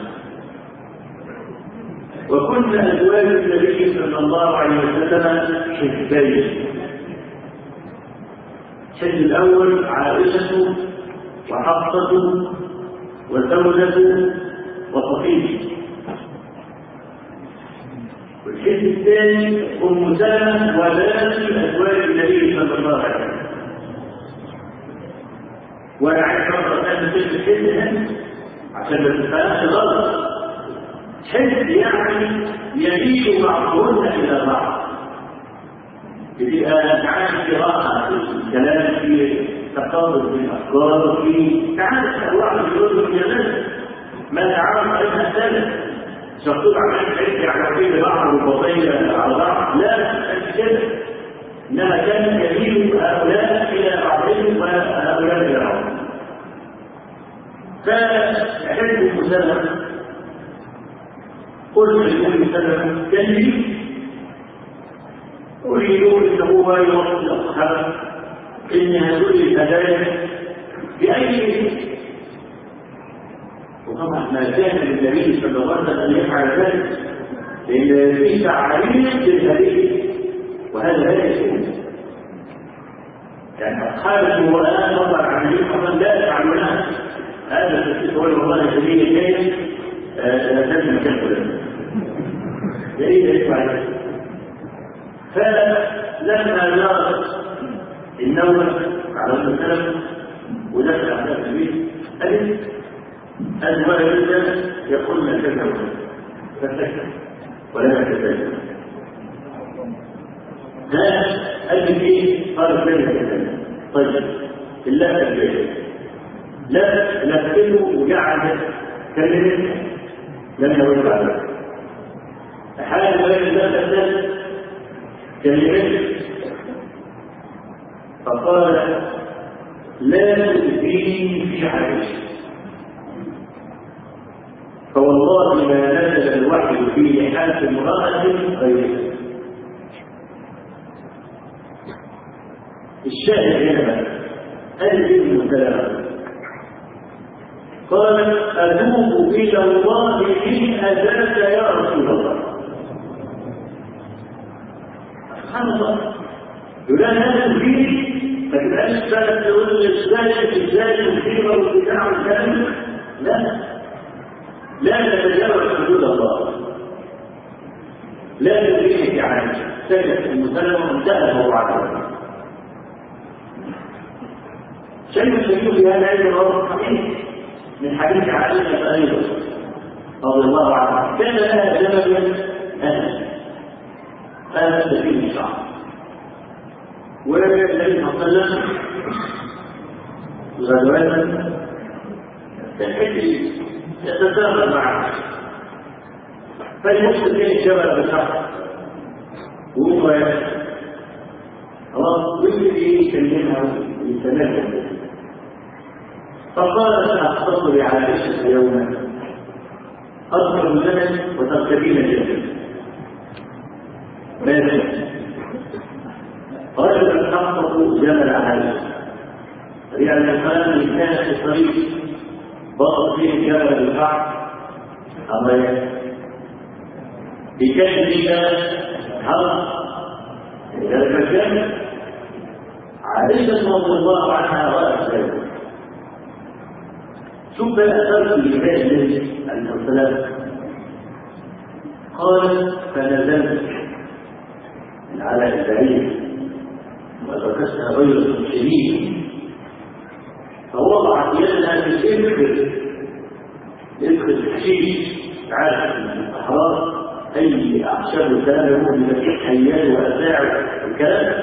وكن أزواج النبي صلى الله عليه وسلم حزبين. الحزب الأول عائشة وحفصة وزوجة وصفية، والحزب الثاني أم سلمة وبنات أزواج النبي صلى الله عليه وسلم. وأنا عايز أقرأ هذا الحزب هنا عشان ما تفهمش غلط. حزب يعني يميل بعضهن إلى بعض، بيبقى تعالى في راحة في الكلام، في تقارب في الأفكار، في تعالى الواحد يقول لك يا ناس ما تعرف عليها ثالث شخصوط عمال تحكي على كل بعض والبطيئة على بعض، لا مش كده، إنما كان يميل هؤلاء إلى بعضهم وهؤلاء إلى بعضهم. فحزب المسلم قلت لأم سلمة كلمي أريدون أن هو يوصل الأصحاب إن هذول الهدايا بأي شيء، وطبعا ما كان للنبي صلى الله عليه وسلم أن يفعل ذلك لأن في تعريف للهدية، وهذا لا يكون. يعني أصحاب القرآن نظر عن النبي صلى الله عليه وسلم لا يفعلونها، هذا التفسير هو والله الجميل كيف لازم نكمل يريد يفعل. فلما جرت النوم على المسلم ودخل على النبي ألف أزواج الرجال يقولن كذا وكذا فسكت ولا تتكلم. ها ألف إيه؟ قال كذا كذا. طيب الله تبين لا لفته وجعل كلمة لم يرد عليه. حال غير الله تبين كلمة فقال لا تؤذيني في عائشة، فوالله ما نزل الوحي في لحاف امرأة غيرها. الشاهد هنا أجل المسلمة قال أتوب إلى الله إن أذاك يا رسول الله. سبحان الله، يقول أنا تؤذيني ما تبقاش بقى تقول ازاي ازاي المصيبه والبتاع والكلام، لا لا تتجاوز حدود الله، لا تؤذيني في عائشه. سكت المسلمه وانتهى الموضوع. شيء الشيء في هذا ايضا صحيح من حديث عائشه ايضا رضي الله عنها، كان لها جبل اهل هذا في الشعر، والنبي صلى الله عليه وسلم غزوانا تحدي يتسامى معه، فيمسك فيه الجبل بشعر وهو خلاص ويبتدي يكلمها
بالتمام. فقالت أختص لعائشة يوما أذكر الزمن وتركبين الجنة ماذا؟ رجل أخطأ جمل عائشة يعني الإنسان كان في الطريق ضغط فيه جبل البحر أمرين بكلمة هرب إلى المكان. عائشة رضي الله عنها رأت ذلك. شوف بقى أثر في إيمان النبي عليه الصلاة قال فنزلت على البعير وتركتها غير شديد فوضعت يدها في الإبخر إبخر الحشيش عارف الأحرار أي أعشاب الكلام يقول بمسيح حيات وأساعد الكلام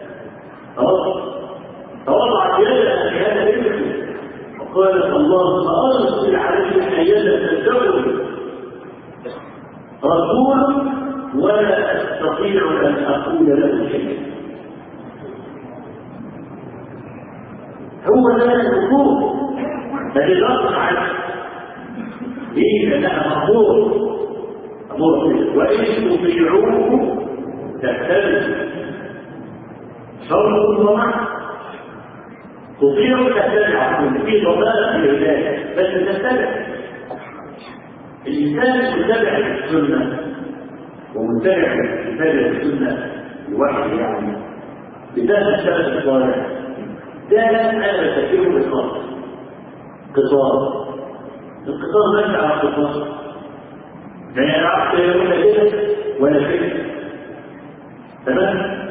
فوضعت يدها في هذا الإبخر وقالت اللهم أرسل عليه حياة تزدوج رسول ولا أستطيع أن أقول له شيئا. هو ده الحقوق الذي رفع عنه ليه؟ لأنها مأمور أمور وإن تطيعوه تهتدوا شرط ومعنى تطيعوا تهتدوا في ضلالة في العبادة بس تتبع الإنسان متبع السنة ومتبع متبع السنة الواحد يعني بذات السبب الصالح ده أنا بتكيه بالقصار قصار القصار ماشي على القصار يعني أنا عرفت ولا كده ولا كده تمام.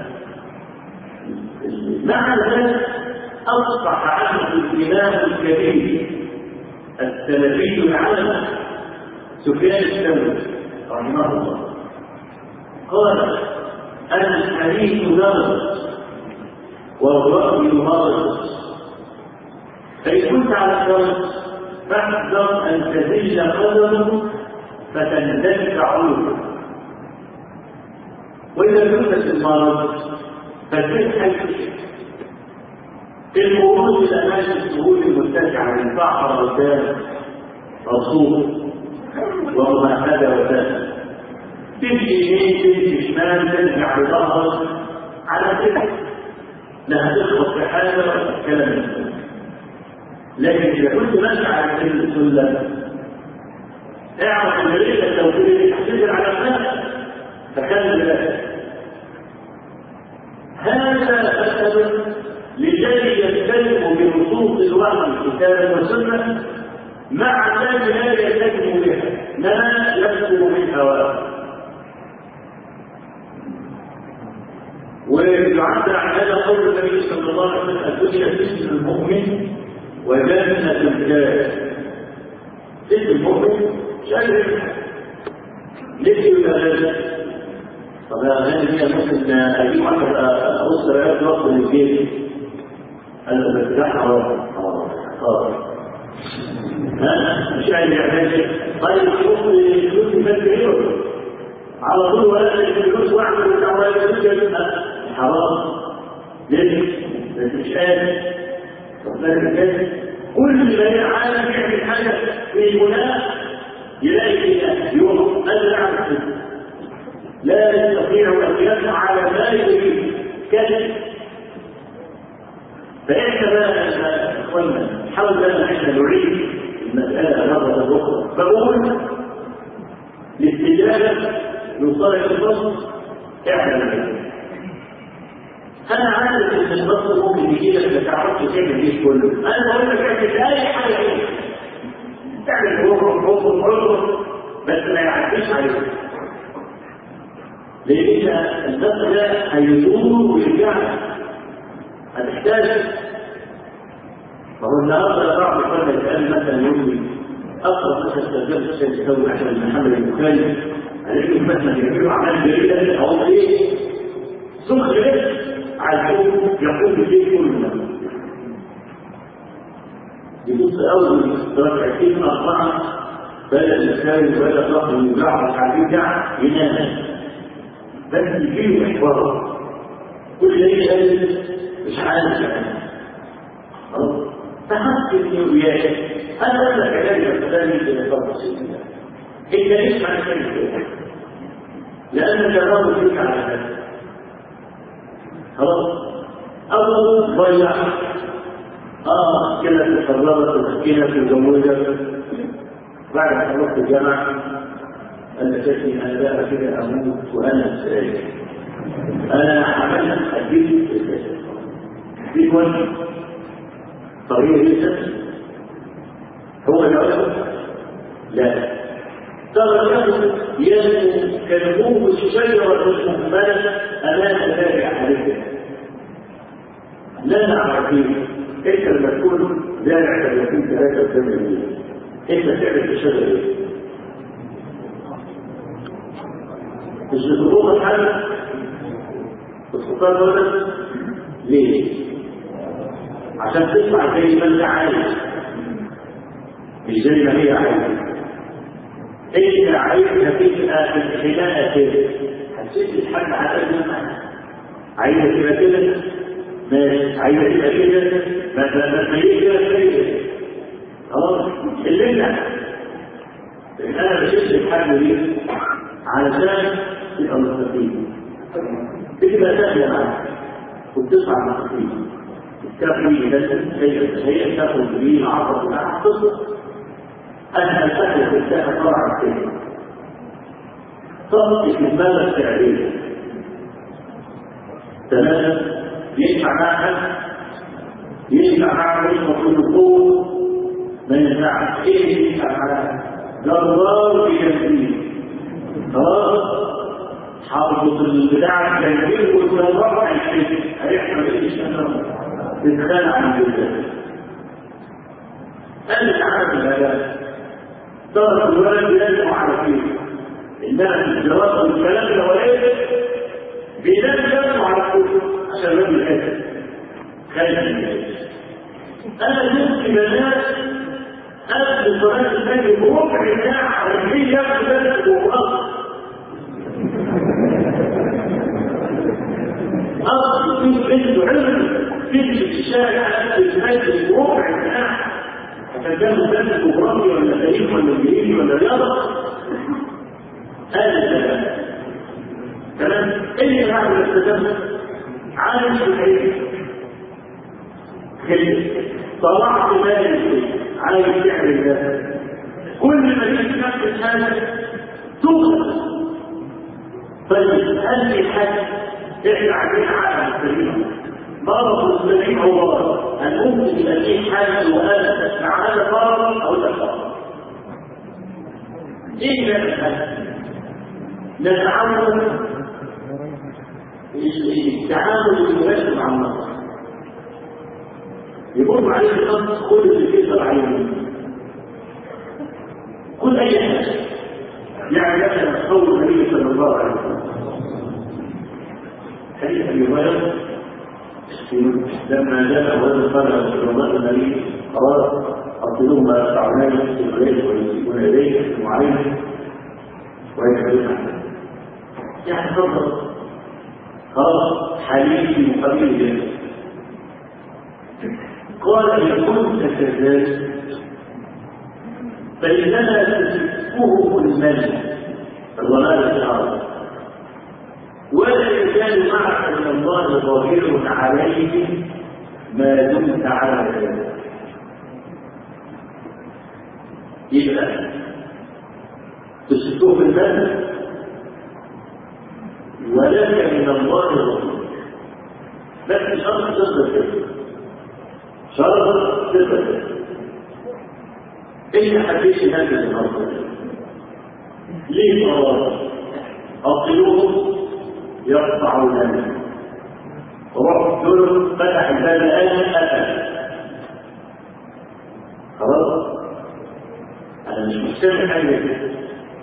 مع ذلك أصبح عنه الإمام الكبير السلفي العالم سفيان الثوري رحمه الله قال الحديث درس والرأي مرض فإن كنت على الدرس فاحذر أن تزل قدمه فتندلك عنه وإذا كنت في المرض فتزل في الخروج إلى أماكن السهول المتسعة من بحر وسام رسول ومهدى وسام تمشي يمين تمشي شمال ترجع بظهرك على كده لا هتخبط في حاجه ولا تتكلم. لكن اذا كنت ماشي على سبيل السنه اعرف ان ليس التوحيد تحتاج على الناس فكان بالله هذا السبب لكي يستلم بنصوص الوحي كتابا وسنه مع ذلك لا يلتزم بها ما يذكر من هواه ويعبر عن هذا قول النبي صلى الله عليه وسلم الدنيا سجن المؤمن وجنة الكافر. سجن المؤمن شايف ليه ولا لا؟ طب هذه هي ممكن اجيب واحد ابص رأيت وقت البيت قال له بس ده حرام حرام ها مش عايز يعمل طيب شوف الفلوس يبدلوا على طول ولا الفلوس واعمل وتعمل الفلوس حرام ليه؟ بس مش قادر كل ما يعلم يعمل حاجه في مناخ يلاقي فيها يوم ازرع لا يستطيع ان يفعل ما يريد كذب. فاحنا بقى اخواننا حاول ان احنا نعيد المساله مره اخرى فاقول الاستجابه لصالح النص اعلم انا عارف ان النص ممكن يجي لك ما تعرفش تعمل ايه كله انا بقول لك اعمل اي حاجه ايه تعمل روح روح روح بس ما يعديش عليك لان النص ده هيدور ويرجع هتحتاج. فهو النهارده بعض الفرق يتقال مثلا يقول اقرب مثلا استخدام الشيخ يسوي احمد محمد البخاري عليه مثلا يعملوا اعمال جيده او ايه سخ عشان يقوم بشيء كله يبص اول ركعتين اربعه بدا الاسلام وبدا الرحم يوجع وحبيب يرجع ينام بس يجيله احباط كل شيء مش عارف يعني فحسب النيويات أنا لك كذلك الثاني إلى فرق سيدنا إنت ليش عن كذلك لأن كلامه فيك على هذا خلاص أول ضيع آه كلمة تفرغت وسكينة في الجمهورية بعد أن خلصت الجامعة ألفتني أنا بقى كده أموت وأنا سائل أنا عملت أجيب في وجه طبيعي جدا هو العلم لا ترى ينمو كنمو الشجرة المهملة أمام ذلك عليها لا نعرف فيه انت لما تكون زارع ثلاثين ثلاثة وثمانين انت تعمل في الشجرة ايه؟ مش بتضوط الحل السلطان دولة ليه؟ عشان تطلع زي ما انت عايز مش زي ما هي عايزة انت عايزها تبقى في الخناقة كده هتسيب الحل على قد ما عايزة تبقى كده ماشي عايزة تبقى كده ما تخليك كده كده خلاص اللي انت انا بشد الحل دي علشان تبقى مستقيم تبقى سهلة معاك وبتصعد مستقيم التقوي ده هي هي تاخد بيه عقد معاك تصدق أنا أسأل في الساعة طبعا كده طبق المبالغ الفعلية تمام ينفع معها ينفع معها ينفع القوة ما ينفعش ايه ينفع معها جرار في تنفيذ خلاص حافظ البتاع التنفيذ والجرار هيحصل هيحصل ايه تتخانق عن الجزء أنا تعمل هذا درس الولد بلازم على فيه إنما الجواز والكلام الأولاني بلازم على فيه عشان الرجل الحسن خالد الناس أنا ممكن الناس قبل صلاة الفجر بربع ساعة رجلي ياخد ذلك وأصل أصل في بنت علم في الشارع قبل الفجر بربع ساعة فكانوا ذلك جغرافي ولا تاريخ ولا انجليزي ولا رياضه هذا كلام اللي يعمل التدمر عايش في الحياه طلعت مالي عايش يعمل ده كل ما يجي نفس هذا تخلص طيب هل في حد احنا عايزين عالم السليم مرض السليم هو مرض أن ممكن يبقى فيه حاجة وأنا مع هذا مرض أو لا مرض إيه بقى نتعامل التعامل المباشر مع النص يقول عليه النص كل اللي فيه طلع يمين كل أي حاجة يعني مثلا قول النبي صلى الله عليه وسلم حديث أبي هريرة لما جاء هذا قال رسول الله النبي قال أرسلوهم ما يقطعون في الغيب ويمسكون إليه معين ويكذبون عنه يعني تفضل خلاص حديث قليل جدا قال إن كنت كذلك فإنما تسفه المال الضلال في الأرض ولا يزال معك من الله ظاهر عليه ما دمت على ذلك يبقى تسفه المال ولك من الله ظاهر بس شرط تقدر كده شرط تقدر كده إن حديث هذه الأرض ليه قرار أطلوهم يقطعوا لنا روح دول فتح الباب الآن أتى خلاص أنا مش مستمع حاجة كده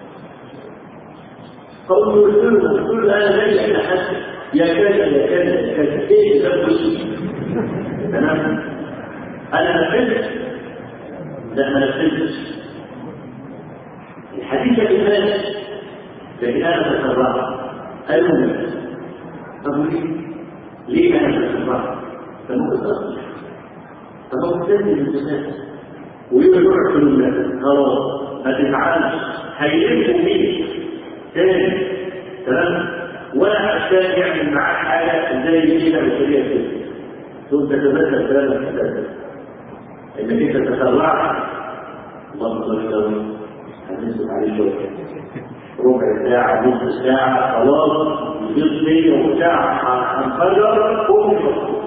قولوا له قولوا أنا ليس أحد يا كذا يا كذا يا كذا إيه ده كله تمام أنا نفذت لا ما نفذتش الحديث الإيمان لكن أنا تسرعت أيوة طب ليه؟ ليه أنا تسرعت؟ فممكن تصلح فهو تسلم الانتخاب ويقول في الناس خلاص ما تفعلش هيلموا بيه تاني تمام ولا عشان يعمل معاك حاجه زي كده بشريه كده ثم تتبدل كلامك كده انك انت تسرعت الله اكبر هنسمع عليه شويه ربع ساعه نص ساعه خلاص يصير لي ربع ساعه هنفجر قوم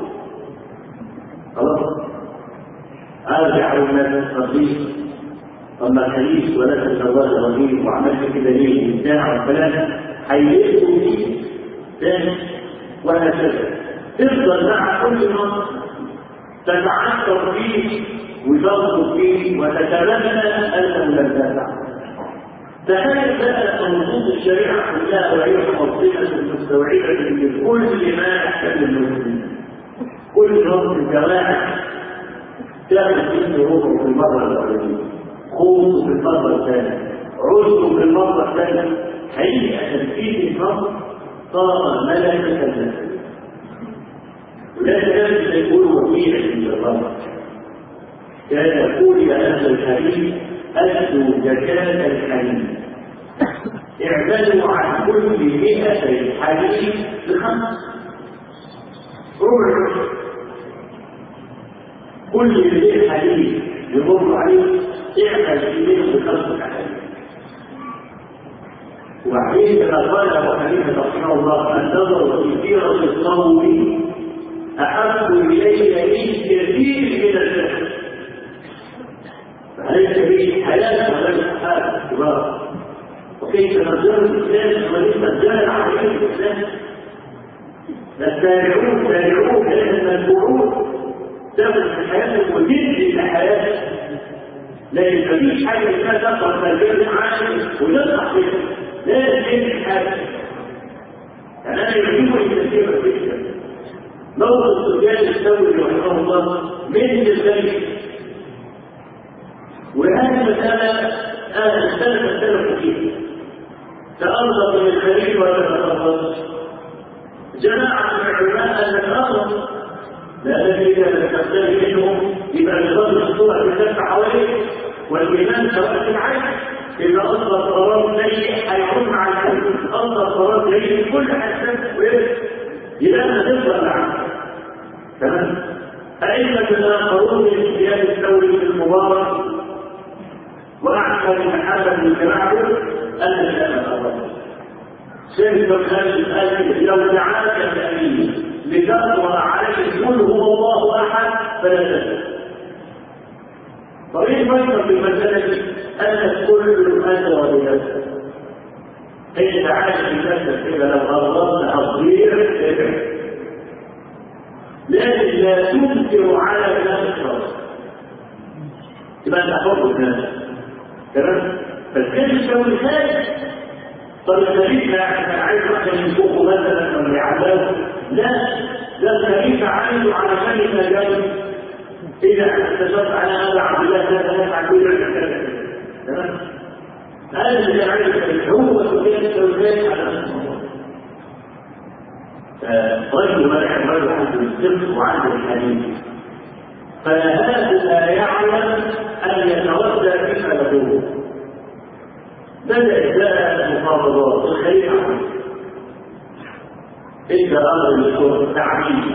خلاص ارجع للناس الصديق اما الحديث ولا تتزوج الرجيم وعملت كده ليه ساعه وثلاثه هيلقوا فيه ثاني وهكذا تفضل مع كل نص تتعثر فيه وتنظر فيه وتتمنى انه لم تفعل. تخيل بقى نصوص الشريعه كلها وهي مفصله مستوعبه لكل ما يحتاج المسلم. كل نص جماعه كانت فيه روحه في المره الاولانيه، خوفه في المره الثانيه، عذره في المره الثانيه، هيئه تنفيذ النص صار ملكه له. ولا كان يقول وكيلا عند الله كان يقول يا اهل الحديث ادوا زكاه الحديث اعملوا عن كل مئتي حديث بخمس ربع كل مئة حديث يمر عليه اعمل اليه بخمس حديث. وبعدين كما قال ابو حنيفه رحمه الله النظر في سيره القوم احب الي من كثير من الفقه فليس به حياه ولا حياه كبار. وكيف نظر الاسلام وليس مجال عليه الاسلام التابعون تابعون لان المتبوعون تبدو في حياتهم وتدري لحياتهم لكن مفيش حاجه اسمها تقرا تربيه عالم وتطلع فيها لازم تدري حاجه. يعني انا يعجبني كثيرا جدا موقف سفيان الثوري رحمه الله من البيت وهذه مساله اهل السلف اختلفوا فيها تأرض من الخليل ولا تأرض جماعه من العلماء ان تأرض لأن إذا تختلف منهم يبقى نظام الصورة بتدفع حواليه والإيمان سواء في العين إذا أصدر قرار سيء هيكون مع الحديث أصدر قرار سيء في كل حسن وإيه يبقى أنا تفضل عنه تمام. أئمة آخرون من سفيان الثوري في المبارك وأحمد بن حنبل بن جماعة أن الإسلام الأول سيد الخالد الآن لو دعاك الأمين لتقوى عليه قل هو الله احد فلا تسال. طريق مصر في المساله ان كل هذا بنفسه حين تعالى في نفسك كده لو غلطت تصدير لكن لا تنكر على نفسك تبقى انت حر الناس تمام. فالكلمه تسوي خارج طب الخليفه يعني عايز واحد يشوفه مثلا ولا يعلمه لا لا الخليفه عايزه علشان يتجاوز اذا اكتشفت على هذا عبد الله هذا نفع كل ذلك تمام. هذا اللي عايز هو سفيان الثوري على نفسه رجل ملح رجل عنده الصدق وعنده الحديث فهذا لا يعلم ان يتوسع فيما يقوله بدأت بقى المفاوضات الخليفة إذا أمر الدكتور تعبيد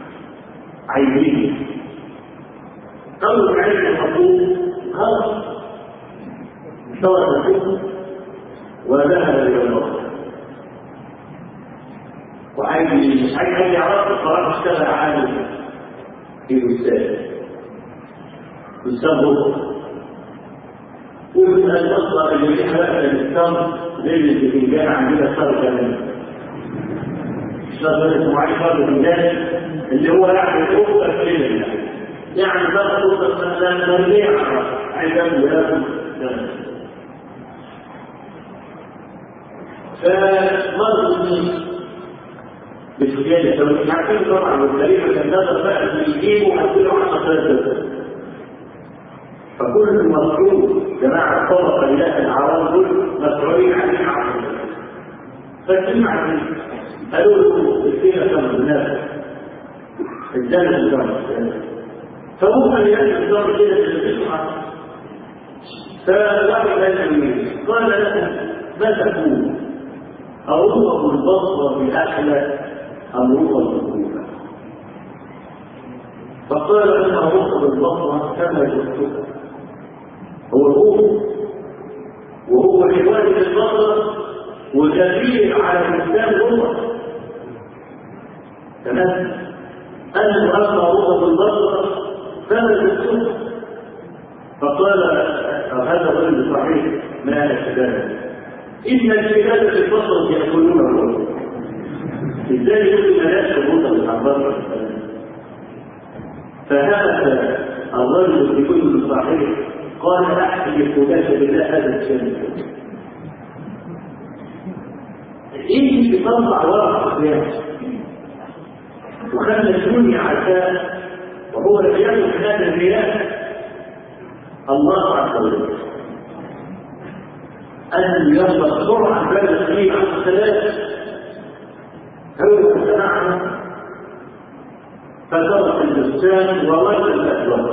عينيه قالوا عين المطلوب خلاص اشترط الحكم وذهب إلى المصر وعايز عايز يعرف القرار اشتغل عالي في الأستاذ أستاذ ويقول الأصل اللي يحرق الإسلام زي اللي في الجامعة عندنا صار كمان الشرط اسمه عايش فرد الجانب اللي هو يعني أخطر كلمة يعني بقى أخطر مثلا مرمية عندهم ولادهم فمرض بسفيان الثوري عارفين طبعا والخليفة كان نظر بقى في يجيبه وحطوا عشرة ثلاثة فكل المسؤول جماعة الطبقة إله العرب دول مسؤولين عن عقل فاجتمع فيه قالوا له السيرة كم الناس الجنة كم فممكن يأتي الضرب كده بالبسعة. فواحد من قال له ما تكون أروض البصرة بأحلى أم روض الكوفة؟ فقال أنا أروض البصرة كما شفتها. هو الروض وهو رواية البصرة ودليل على الإسلام روض. تمام؟ أنا أما روض البصرة كما شفتها. فقال هذا الرجل صحيح ما الكلام إن الكلاب في البصر يأكلون الرجل إزاي يقول ملاك الرجل الحضارة. فهذا الرجل في كل صحيح قال أحكي فلاش بالله هذا الشيء إيه بطلع ورق أخلاق وخلى الدنيا عشان وهو الرياض في هذا الرياض الله عز وجل أن يصل سرعة بين الاثنين على الثلاث هو سمعنا فترك البستان ووجد الأسواق.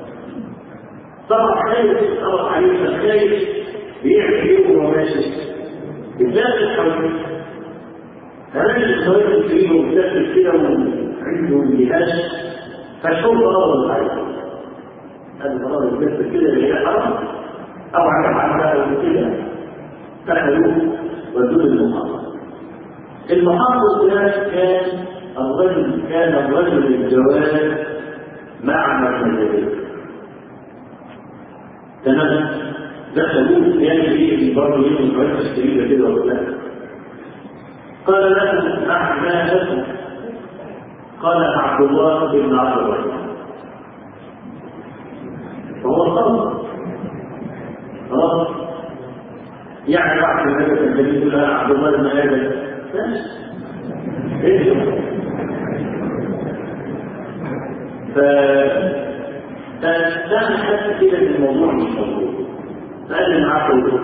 طبعا خايف طبعا عليه الخايف بيعمل يوم وماشي بالذات الحوالي هذا الصغير الكريم وبالذات كده وعنده انتهاش فالشرطة رضا عليه هذا المرض الجسد كده اللي هي حرام او على حرام كده فعلوه ودول المحافظ. المحافظ ده كان الرجل كان الرجل الجواد مع مجنده. تمام؟ دخلوه يعني فيه برضه يوم الجواد الشريفه كده ولا قال له اعمالكم قال عبد الله بن عبد الرحمن فهو الخلق خلاص يعني بعد ذلك الجليل يقول عبد الله بن ادم ايش فكان حتى كده الموضوع مش موجود فقال معاه وضوح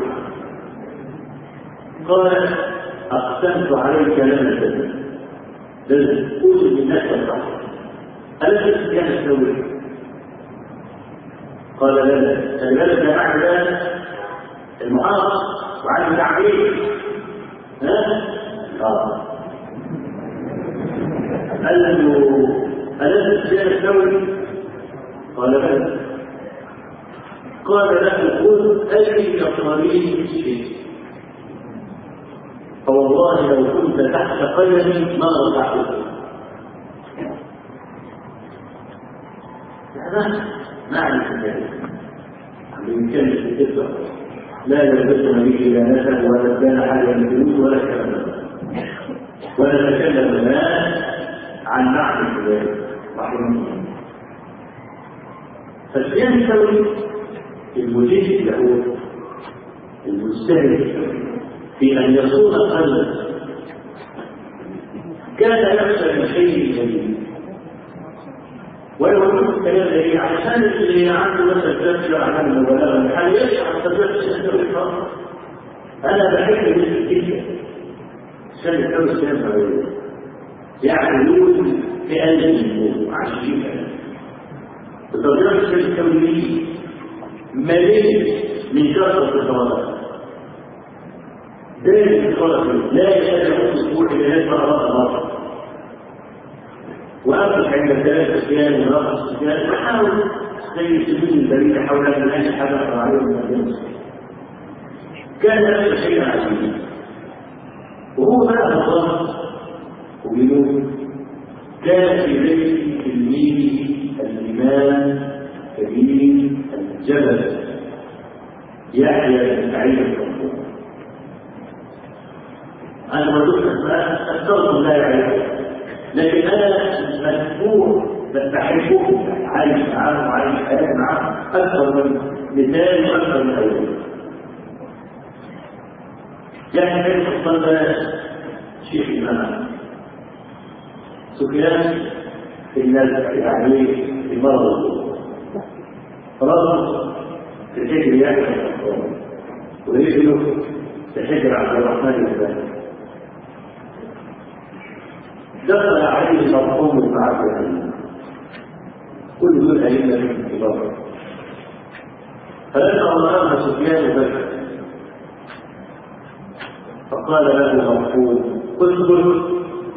قال اقسمت عليك لما تدري لازم تقول للناس الصح ألا تستطيع أن تسوي قال لا لا فلذلك جماعة ذلك المحافظ وعن التعبير ها؟ اه قال له ألا تستطيع أن تسوي قال لا قال له خذ أي طريق شيء فوالله لو كنت تحت قدمي ما رفعته هذا معنى ذلك بإمكان التكبر لا يلبسنا به إلى نسب ولا كان حاجة الفلوس ولا كلام ولا تكلم الناس عن معنى ذلك رحمه الله. فالصيام الثوري المجيد له المجتهد في أن يصون قلبه كان يخشى من شيء جديد ولو كنت كلام ذلك عشان اللي عنده مثلا تسجل عن المبالغة الحالي يشعر تبدأ الشهر أنا بحب مثل جدا عشان الحوش الشهر يعملون في ألف وعشرين ألف وترجمة الشهر التوليدي مليء من كثرة الصلاة دائما الصلاة لا يزال أسبوع إلى يسمع مرة وأقف عند ثلاثة أيام ورقص أيام وحاول زي سبيل البريد حول أن الناس حدث عليهم من الجنس كان نفس شيء عجيب وهو بقى الله وبيقول كان في بيت تلميذ الإمام كبير الجبل يحيى بن سعيد القطان أنا ما دمت أستغفر لا يعرفه لكن أنا مدفوع بحبه عايش معاه وعايش حياتي معاه أكثر من مثال وأكثر من أول يعني كيف تصل شيخ الإمام سفيان في الناس عليه في مرض رضا في الحجر يحيى ورجله في حجر عبد الرحمن الثاني دخل عليه مرحوم بن عبد الرحمن كل دول أئمة من الكبار. فلما رآها سفيان بكر فقال له مرحوم اذكر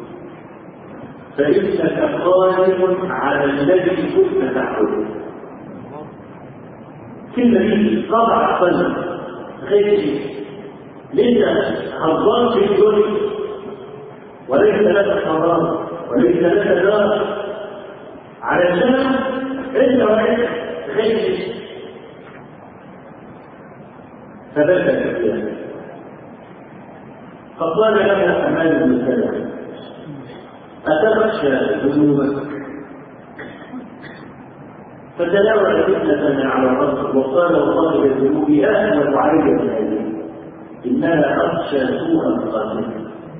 فإنك قادم على الذي كنت تعبده. كلمة دي قطع قلب غير لأن هربان في الدنيا وليس لك حرام وليس لك دار علشان انت واحد غير فبكى سفيان فقال له أمان بن سلمة أتخشى ذنوبك؟ فتناول فتنة على الرجل وقال والله الذنوب أهون علي من هذه إنما أخشى سوء القاتل.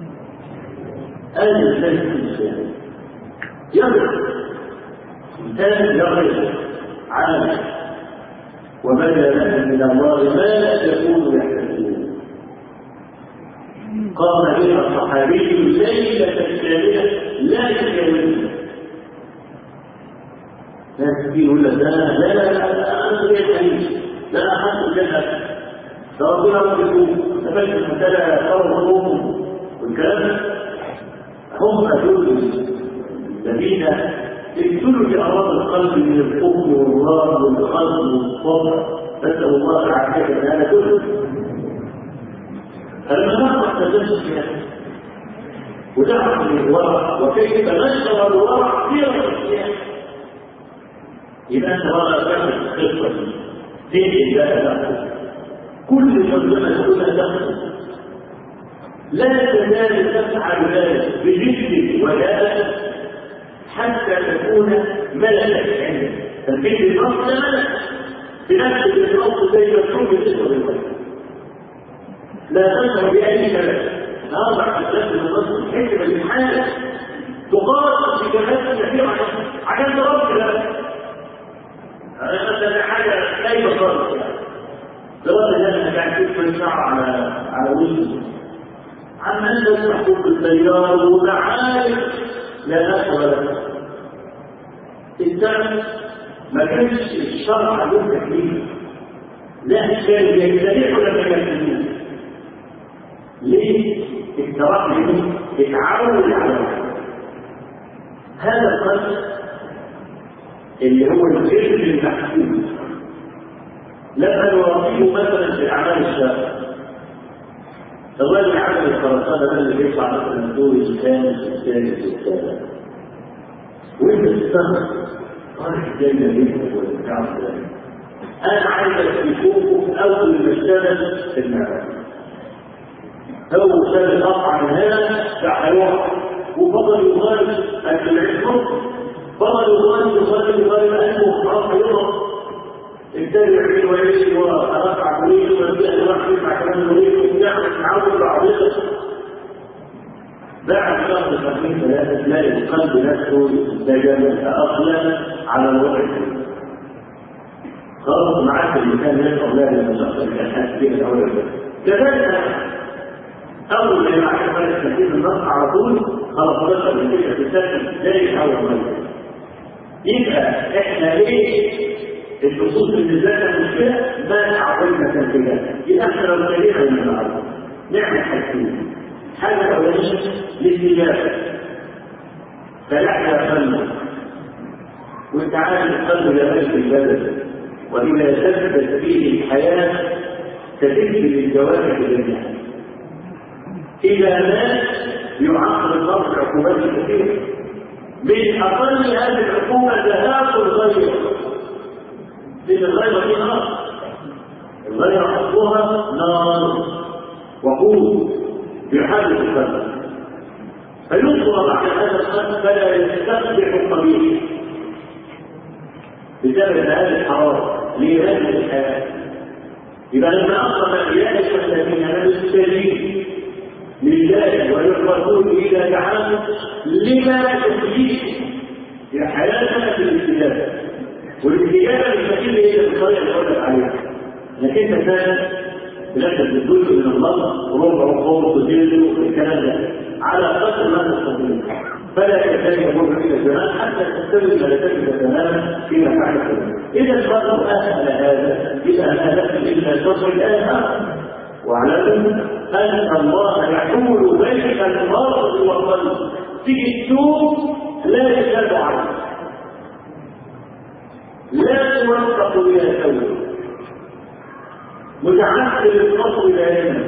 هذا الشيء الإنسان يغرق إنسان يغرق عالم وبدا له من الله ما لا يكون يحتسبون. قام بها الصحابي ليلة كاملة لا يتكلم. ناس يقول لك لا لا لا لا أنا غير حديث لا أحد الجنة فربنا يقول تفكر المسألة فرضهم والكلام هم دول الذين ابتلوا بأمراض القلب من الحب والرغب والقلب والصبر نسأل الله العافية من هذا كله. فلما نقرأ تجسس ودعم الورع وكيف نشر الورع في الصيام يبقى انت ولا تعمل القصه دي دين الله كل مظلمه تكون تخطئ لا تزال تفعل ذلك بجد وجاهه حتى تكون ملكا عندك. تنفيذ النص ملك بنفس النص زي ما تكون بتسوى الوجه لا تنسى بأي ملك نضع في النفس النص الحكمه الحاله تقاس بكمال كثير عشان ترد لك هذا مثلا حاجه لا يصرف دراسه لازم كان تكون شعر على على وجهه عن انت تحكم بالتيار ومعارف لا نفع لك. الدم ما كانش الشرع له تكليف لا كان يستطيع ولا يكلف. ليه؟ التوحد اتعود على هذا القلب اللي هو الجسم المحسوس لما نراقبه مثلا في اعمال الشارع الراجل عمل الخرسانه ده اللي بيطلع مثلا الدور الخامس الثالث السابع وانت تستغرب قال ازاي ده ليه ولا بتاع فلان انا عايزك تشوفه في اول ما اشتغل في المعركه هو اشتغل قطع من هنا هيروح وفضل يغالب اكل العلم فضل يغالب يغالب يغالب انه خلاص هيضرب الثاني يعمل ويمشي ورفع مريض ويبدا الواحد يسمع كلام مريض ويعمل تعود بعضيه بعد شهر خمسين ثلاثه تلاقي القلب نفسه استجاب اصلا على الوضع خلاص معاك الانسان يشعر لا للشخص اللي كان حاسس به الاول كذلك اول ما يعرف فرق تنفيذ النص على طول خلاص بشر من كده تسلم زي اول مره. يبقى احنا ليه النصوص اللي ذاتها مشكله ما تعودنا تنفيذها؟ يبقى احنا لو ابتدينا من النهارده نعمل حاجتين. حاجه اولانيه الاستجابه فلا فن وانت عارف القلب لا في البدن واذا ثبتت فيه الحياه تتم للجوارح جميعا. إذا مات يعاقب الله بعقوبات كثيرة من أقل هذه العقوبة ذهاب الغير لأن الغير فيه نار الغير أصلها نار وقود بحادث القلب فيصبر على هذا القلب فلا يستقبح القبيح بسبب هذه الحرارة لهذه الحياة. إذا لما أصل الرياء الذين لم يستجيبوا لله ويخرجون الى جهنم لما تفيد في حياتنا في الاستجابه والاستجابه المسيره هي الطريقه اللي قلت عليها لكن انت كان بلاد الدخول من الله وربع وقوم وزيل والكلام ده على قدر ما تستطيع فلا يزال يمر الى الزمان حتى تستوي ملكته تماما فيما فعل. اذا الفرق اسهل هذا اذا هدفت الا الفصل الاخر، واعلم ان الله يحول بين المرء والقلب في السوء لا يزال عنه، لا توفق الى توبه، متعسر القصر دائما.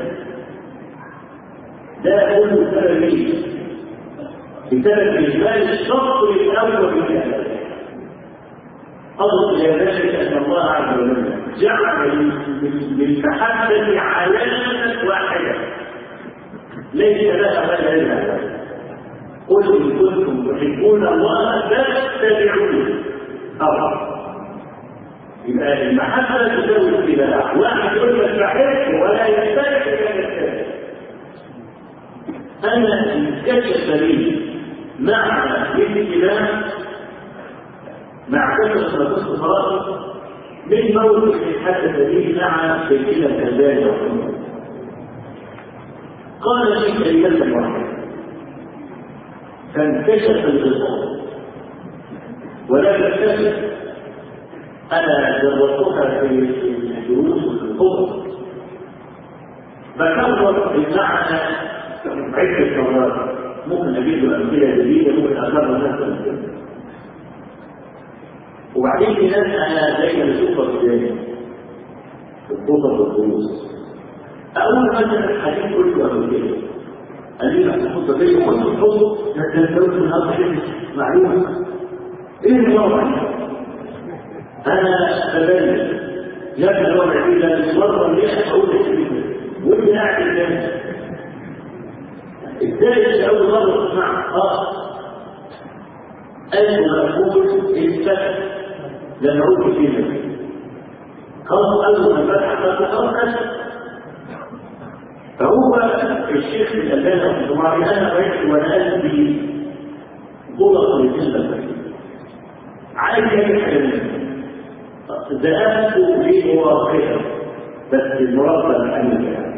ده كل سبب بسبب إجمال الشطر الأول من الأساس. أضف إلى ذلك أن الله عز وجل جعل للمحبة علامة واحدة ليس لها غير هذا. قل إن كنتم تحبون الله فاتبعوني. أرى يبقى المحبة تساوي الاتباع، واحد يقول لك بحب ولا يختلف إلى الثاني. أنا انكشف لي مع الاتباع مع كثرة الاستخراج من موقف حدث لي مع سيدنا الألباني رحمه الله. قال في كلمة واحدة فانكشف الغطاء ولا تكتشف. أنا جربتها في الدروس والخطب بكرر المعنى عدة مرات، ممكن أجيب له أمثلة جديدة، ممكن أكرر نفس الأمثلة. وبعدين في ناس أنا دايما أشوفها قدامي في الخطب والدروس، أقول مثلا حديث قلت قبل كده، قال لي في الخطبة دي قلت الخطبة تتنفذ من هذا الحديث معلومة إيه اللي هو أنا أبين يبنى الوضع إلا مرة ليش أقول لك وإني قاعد الناس إزاي أول مرة تسمع آه أنا أقول الفتح لما أقول فيها خلاص أول ما فتح فتح فهو الشيخ الألباني رحمه الله أنا رأيت وأنا ألبي بلط لجنة عايز يجب ذهبت لي مواقفة بس المرتب الحميد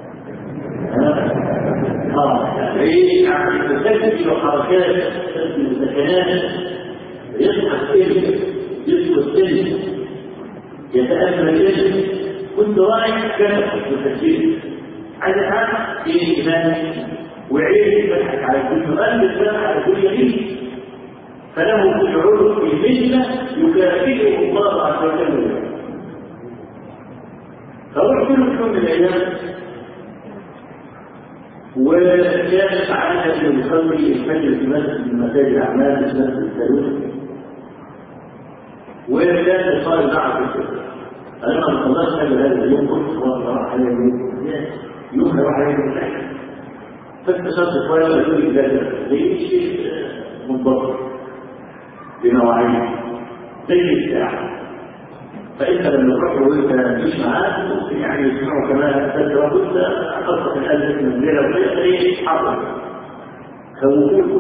اه ايه يعني تسجل حركات تسجل سكنات يصحى السلم يصحى السلم يتأمل السلم كنت رايح كان متسجل عايز اعرف ايه ايماني وعيني بضحك على كل قلب السلام على كل يمين فله شعور في المثلة يكافئه الله عز وجل. فرحت له يوم من الأيام وكانت عادة يصلي الفجر في مسجد من مساجد الأعمال في مسجد الثالوث وكان يصلي بعد الفجر. أنا ما صليتش هذا اليوم قلت راح عليه يوم يوم راح عليه يوم فاتصلت شوية وقلت لي لا ليه شيء منضبط بمواعيد زي الساعة، فإنت لما تروح وإنت مش معاك يعني يسمعوا كمان تدرى كنت أخذت الألف من الليلة وإنت إيه حرم خوفوه.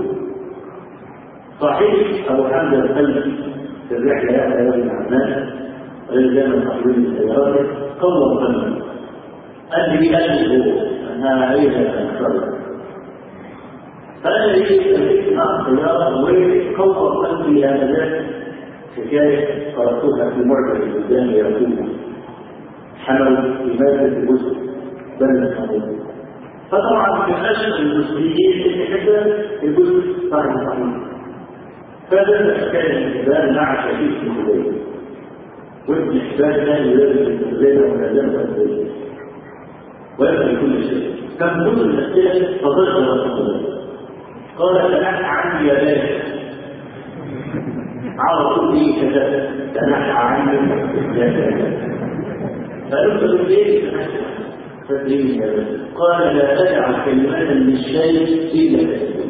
صحيح أبو حمد القلبي في الرحلة يا أيها الأعمال ولزاما تحويل السيارات قوم قلبي قال لي ألف أنها عيشة أكثر فأنا لي الاسم مع السيارة وقوة قلبي هذا ذات حكاية قرأتها في معجم البلدان يقول حملوا لمادة الجزء بل الحمل. فطبعا من أشهر المسلمين في حتى الجزء صحيح صحيح. فهذا حكاية الإنسان مع شديد في البلاد وابن حبان كان يلازم البلدان والأذان والأذان ويفعل كل شيء. كم كل الأسئلة فضلت رسول قال تنحى عني يا باشا على طول كذا تنحى عني يا باشا فقلت له ليه تنحى يا باشا قال لا تجعل كلمات من الشيء إلا باشا.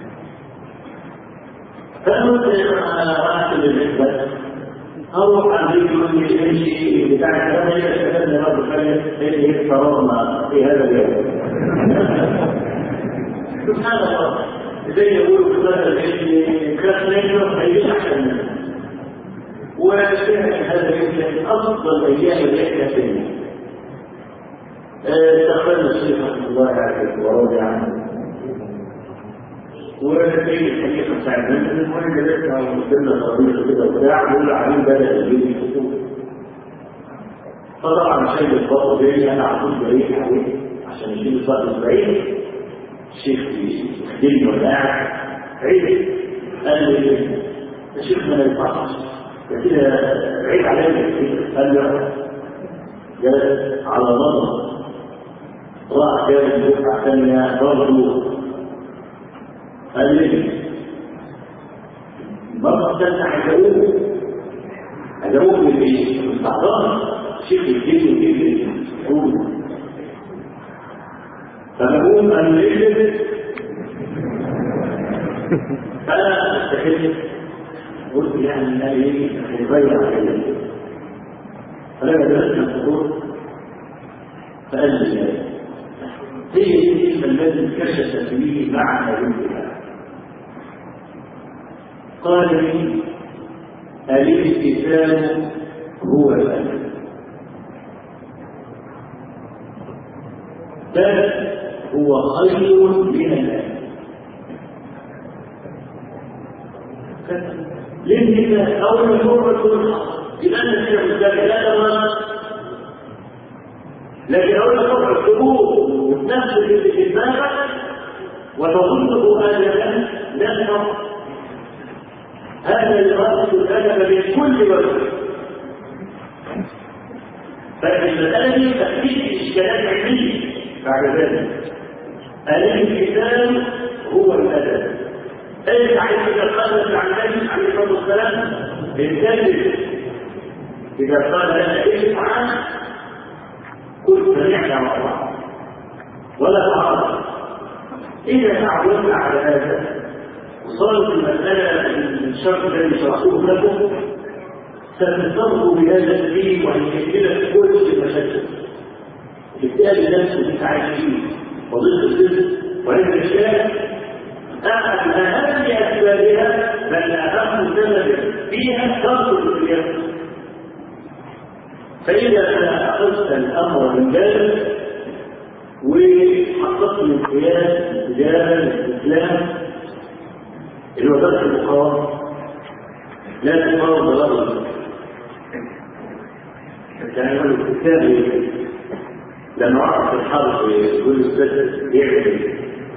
فقلت أنا راحت للإخبار أروح عندي من يمشي بتاع الكلام يتكلم رب الخير اللي يتصرفنا في هذا اليوم. سبحان الله زي يقولوا في مثل ان كلاس نيجر هيجي احسن منه وفهم هذا يمكن افضل ايام الاحياء فيه. استقبلنا الشيخ رحمه الله عليه ورضي عنه وفي الحقيقة بتاع المنزل المهم جلسنا وقلنا طويل كده وبتاع ويقول عليه بدأ يجيب الفصول. فطبعا شيء الفضل بيني أنا عطوش بعيد عليه عشان يجيب الفضل بعيد. الشيخ يخدمني ولا قاعد عيد قال لي يا شيخ ما ينفعش كده عيد عليا. قال له جلس على ضرب راح جاب الدفعة الثانية برضه قال لي مرة ثالثة هجاوبه هجاوبه من ايه؟ من بعضها شيخ الدين ويجيب يقول فبقوم قال لي ايه؟ فأنا استحيت قلت يعني قال ايه؟ هيضيع عليا. فلما درست الفطور فقال لي هي الكلمة التي كشفت فيه معنى الانتهاء. قال لي الامتثال هو الأدب بل هو خير من الأدب. الامتثال أول مرة تكون إذا أنت في الإنسان لا تمام لكن أول مرة الحبوب وتنفذ في دماغك وتظنه آدما لا تفرق. هذا يراد الأدب من كل وجه. فالمسألة دي تحديد إشكالات علمية بعد ذلك. الامتثال هو الأدب. أي عايز إذا قال عن النبي عليه الصلاة والسلام الكذب إذا قال لنا افعل كنت سمعنا وأطعنا ولا تعرض. إذا تعودنا على هذا وصارت المسألة الشرط الذي شرحوه لكم ستتصرفوا بهذا الدين وهيشكلك كل المشاكل. بالتالي نفسه بتاعك فيه وضد الجزء وعند الشارع أحد أهم أسبابها بل أهم سبب فيها ترك القياس. فإذا أخذت الأمر من ذلك وحققت القياس اتجاه الإسلام الوزارة المقاومة لا تقاوم ضرر. كان يقول الكتاب لما وقف الحرب يقول السادس يعمل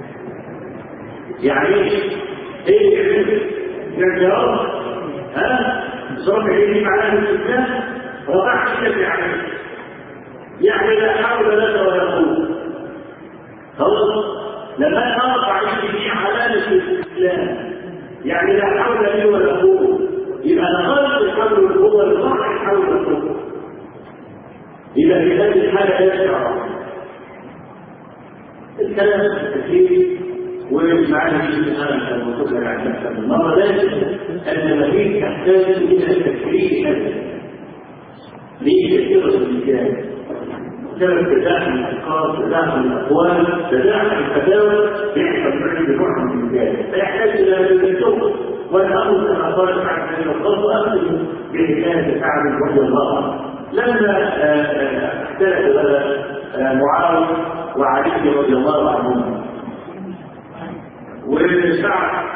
يعني ايه يعمل؟ يعمل ها؟ صرف يجي معناه الإسلام رفعت كيف يعني؟ يعني لا حول لك ولا قوة. خلاص لما نرفع يجي علامة الإسلام يعني لا حول لي ولا قوة يبقى نقلت الحول والقوة لصح الحول والقوة. إذا في هذه الحالة يشعر الكلام كثير ومعنى في هذا الموضوع عن نفسه المرة ذلك أن المريض تحتاج إلى تكرير هذا ليه كثير الإمكان سبب تداعم الأفكار تداعم الأقوال تداعم الفتاوى يحصل معي بنوع من الإمكان فيحتاج إلى التوبة. والأمر كما قال تعالى أن القلب أخذ بحكاية تعالى وجه الله لما اختلف معاوية وعلي رضي الله عنهم وسعد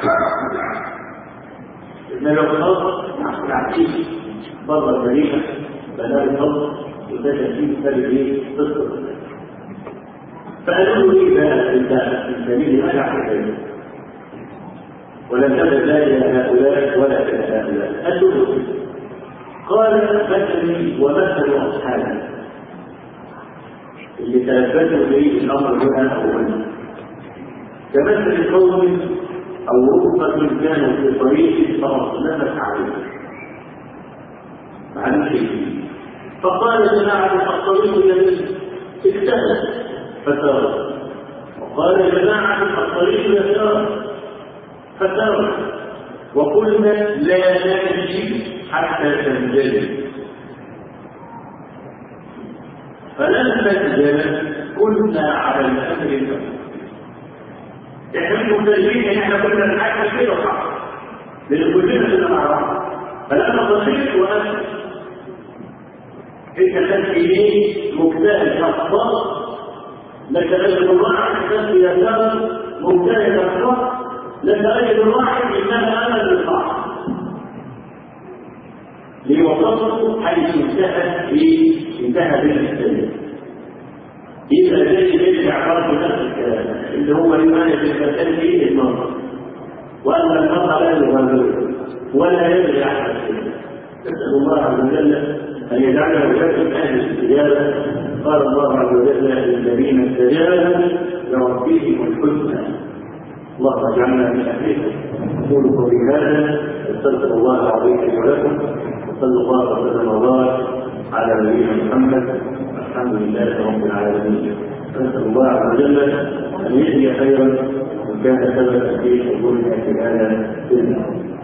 ابن الوقاص مع العتيق بره المدينة بناء الفضل وده فيه سبب ايه؟ تصدق. فقالوا له ايه بقى انت الدليل ما يعرف ولم تبدا الى هؤلاء ولا الى هؤلاء. قالوا له قال مثلي ومثل اصحابي اللي تلبسوا به الامر هنا اولا كمثل قوم او رفقه كانوا في طريق فاصلمت عليه مع شيء فقال جماعه الطريق الذي اجتهد فترك وقال جماعه الطريق يسار فترك وقلنا لا نمشي حتى تنجلي فلما نزل كنا على الامر الأول. احنا مدربين ان احنا كنا نحكي كده صح لان كلنا كنا مع بعض. فلما تصير وانا انت كان في ايه مجتهد اخطاء لكن الله كان في يسار مجتهد اخطاء لن أجد الواحد إنما أنا للبعض لوصفه حيث انتهى في انتهى بالمسألة. إذا جاء يرجع برضه نفس الكلام اللي هو رواية المسألة في المنطق، وأن المرء لا يغادر ولا يدري أحد شيء. نسأل الله عز وجل أن يجعله من أهل الاستجابة. قال الله عز وجل للذين استجابوا لربهم الحسنى. اللهم اجعلنا من أهلهم. أقول قولي هذا أستغفر الله العظيم لي ولكم، وصلى الله وسلم وبارك على نبينا محمد. الحمد لله رب العالمين. نسأل الله عز وجل أن يهدي خيرا وكان سببا في حضورنا في هذا السنة.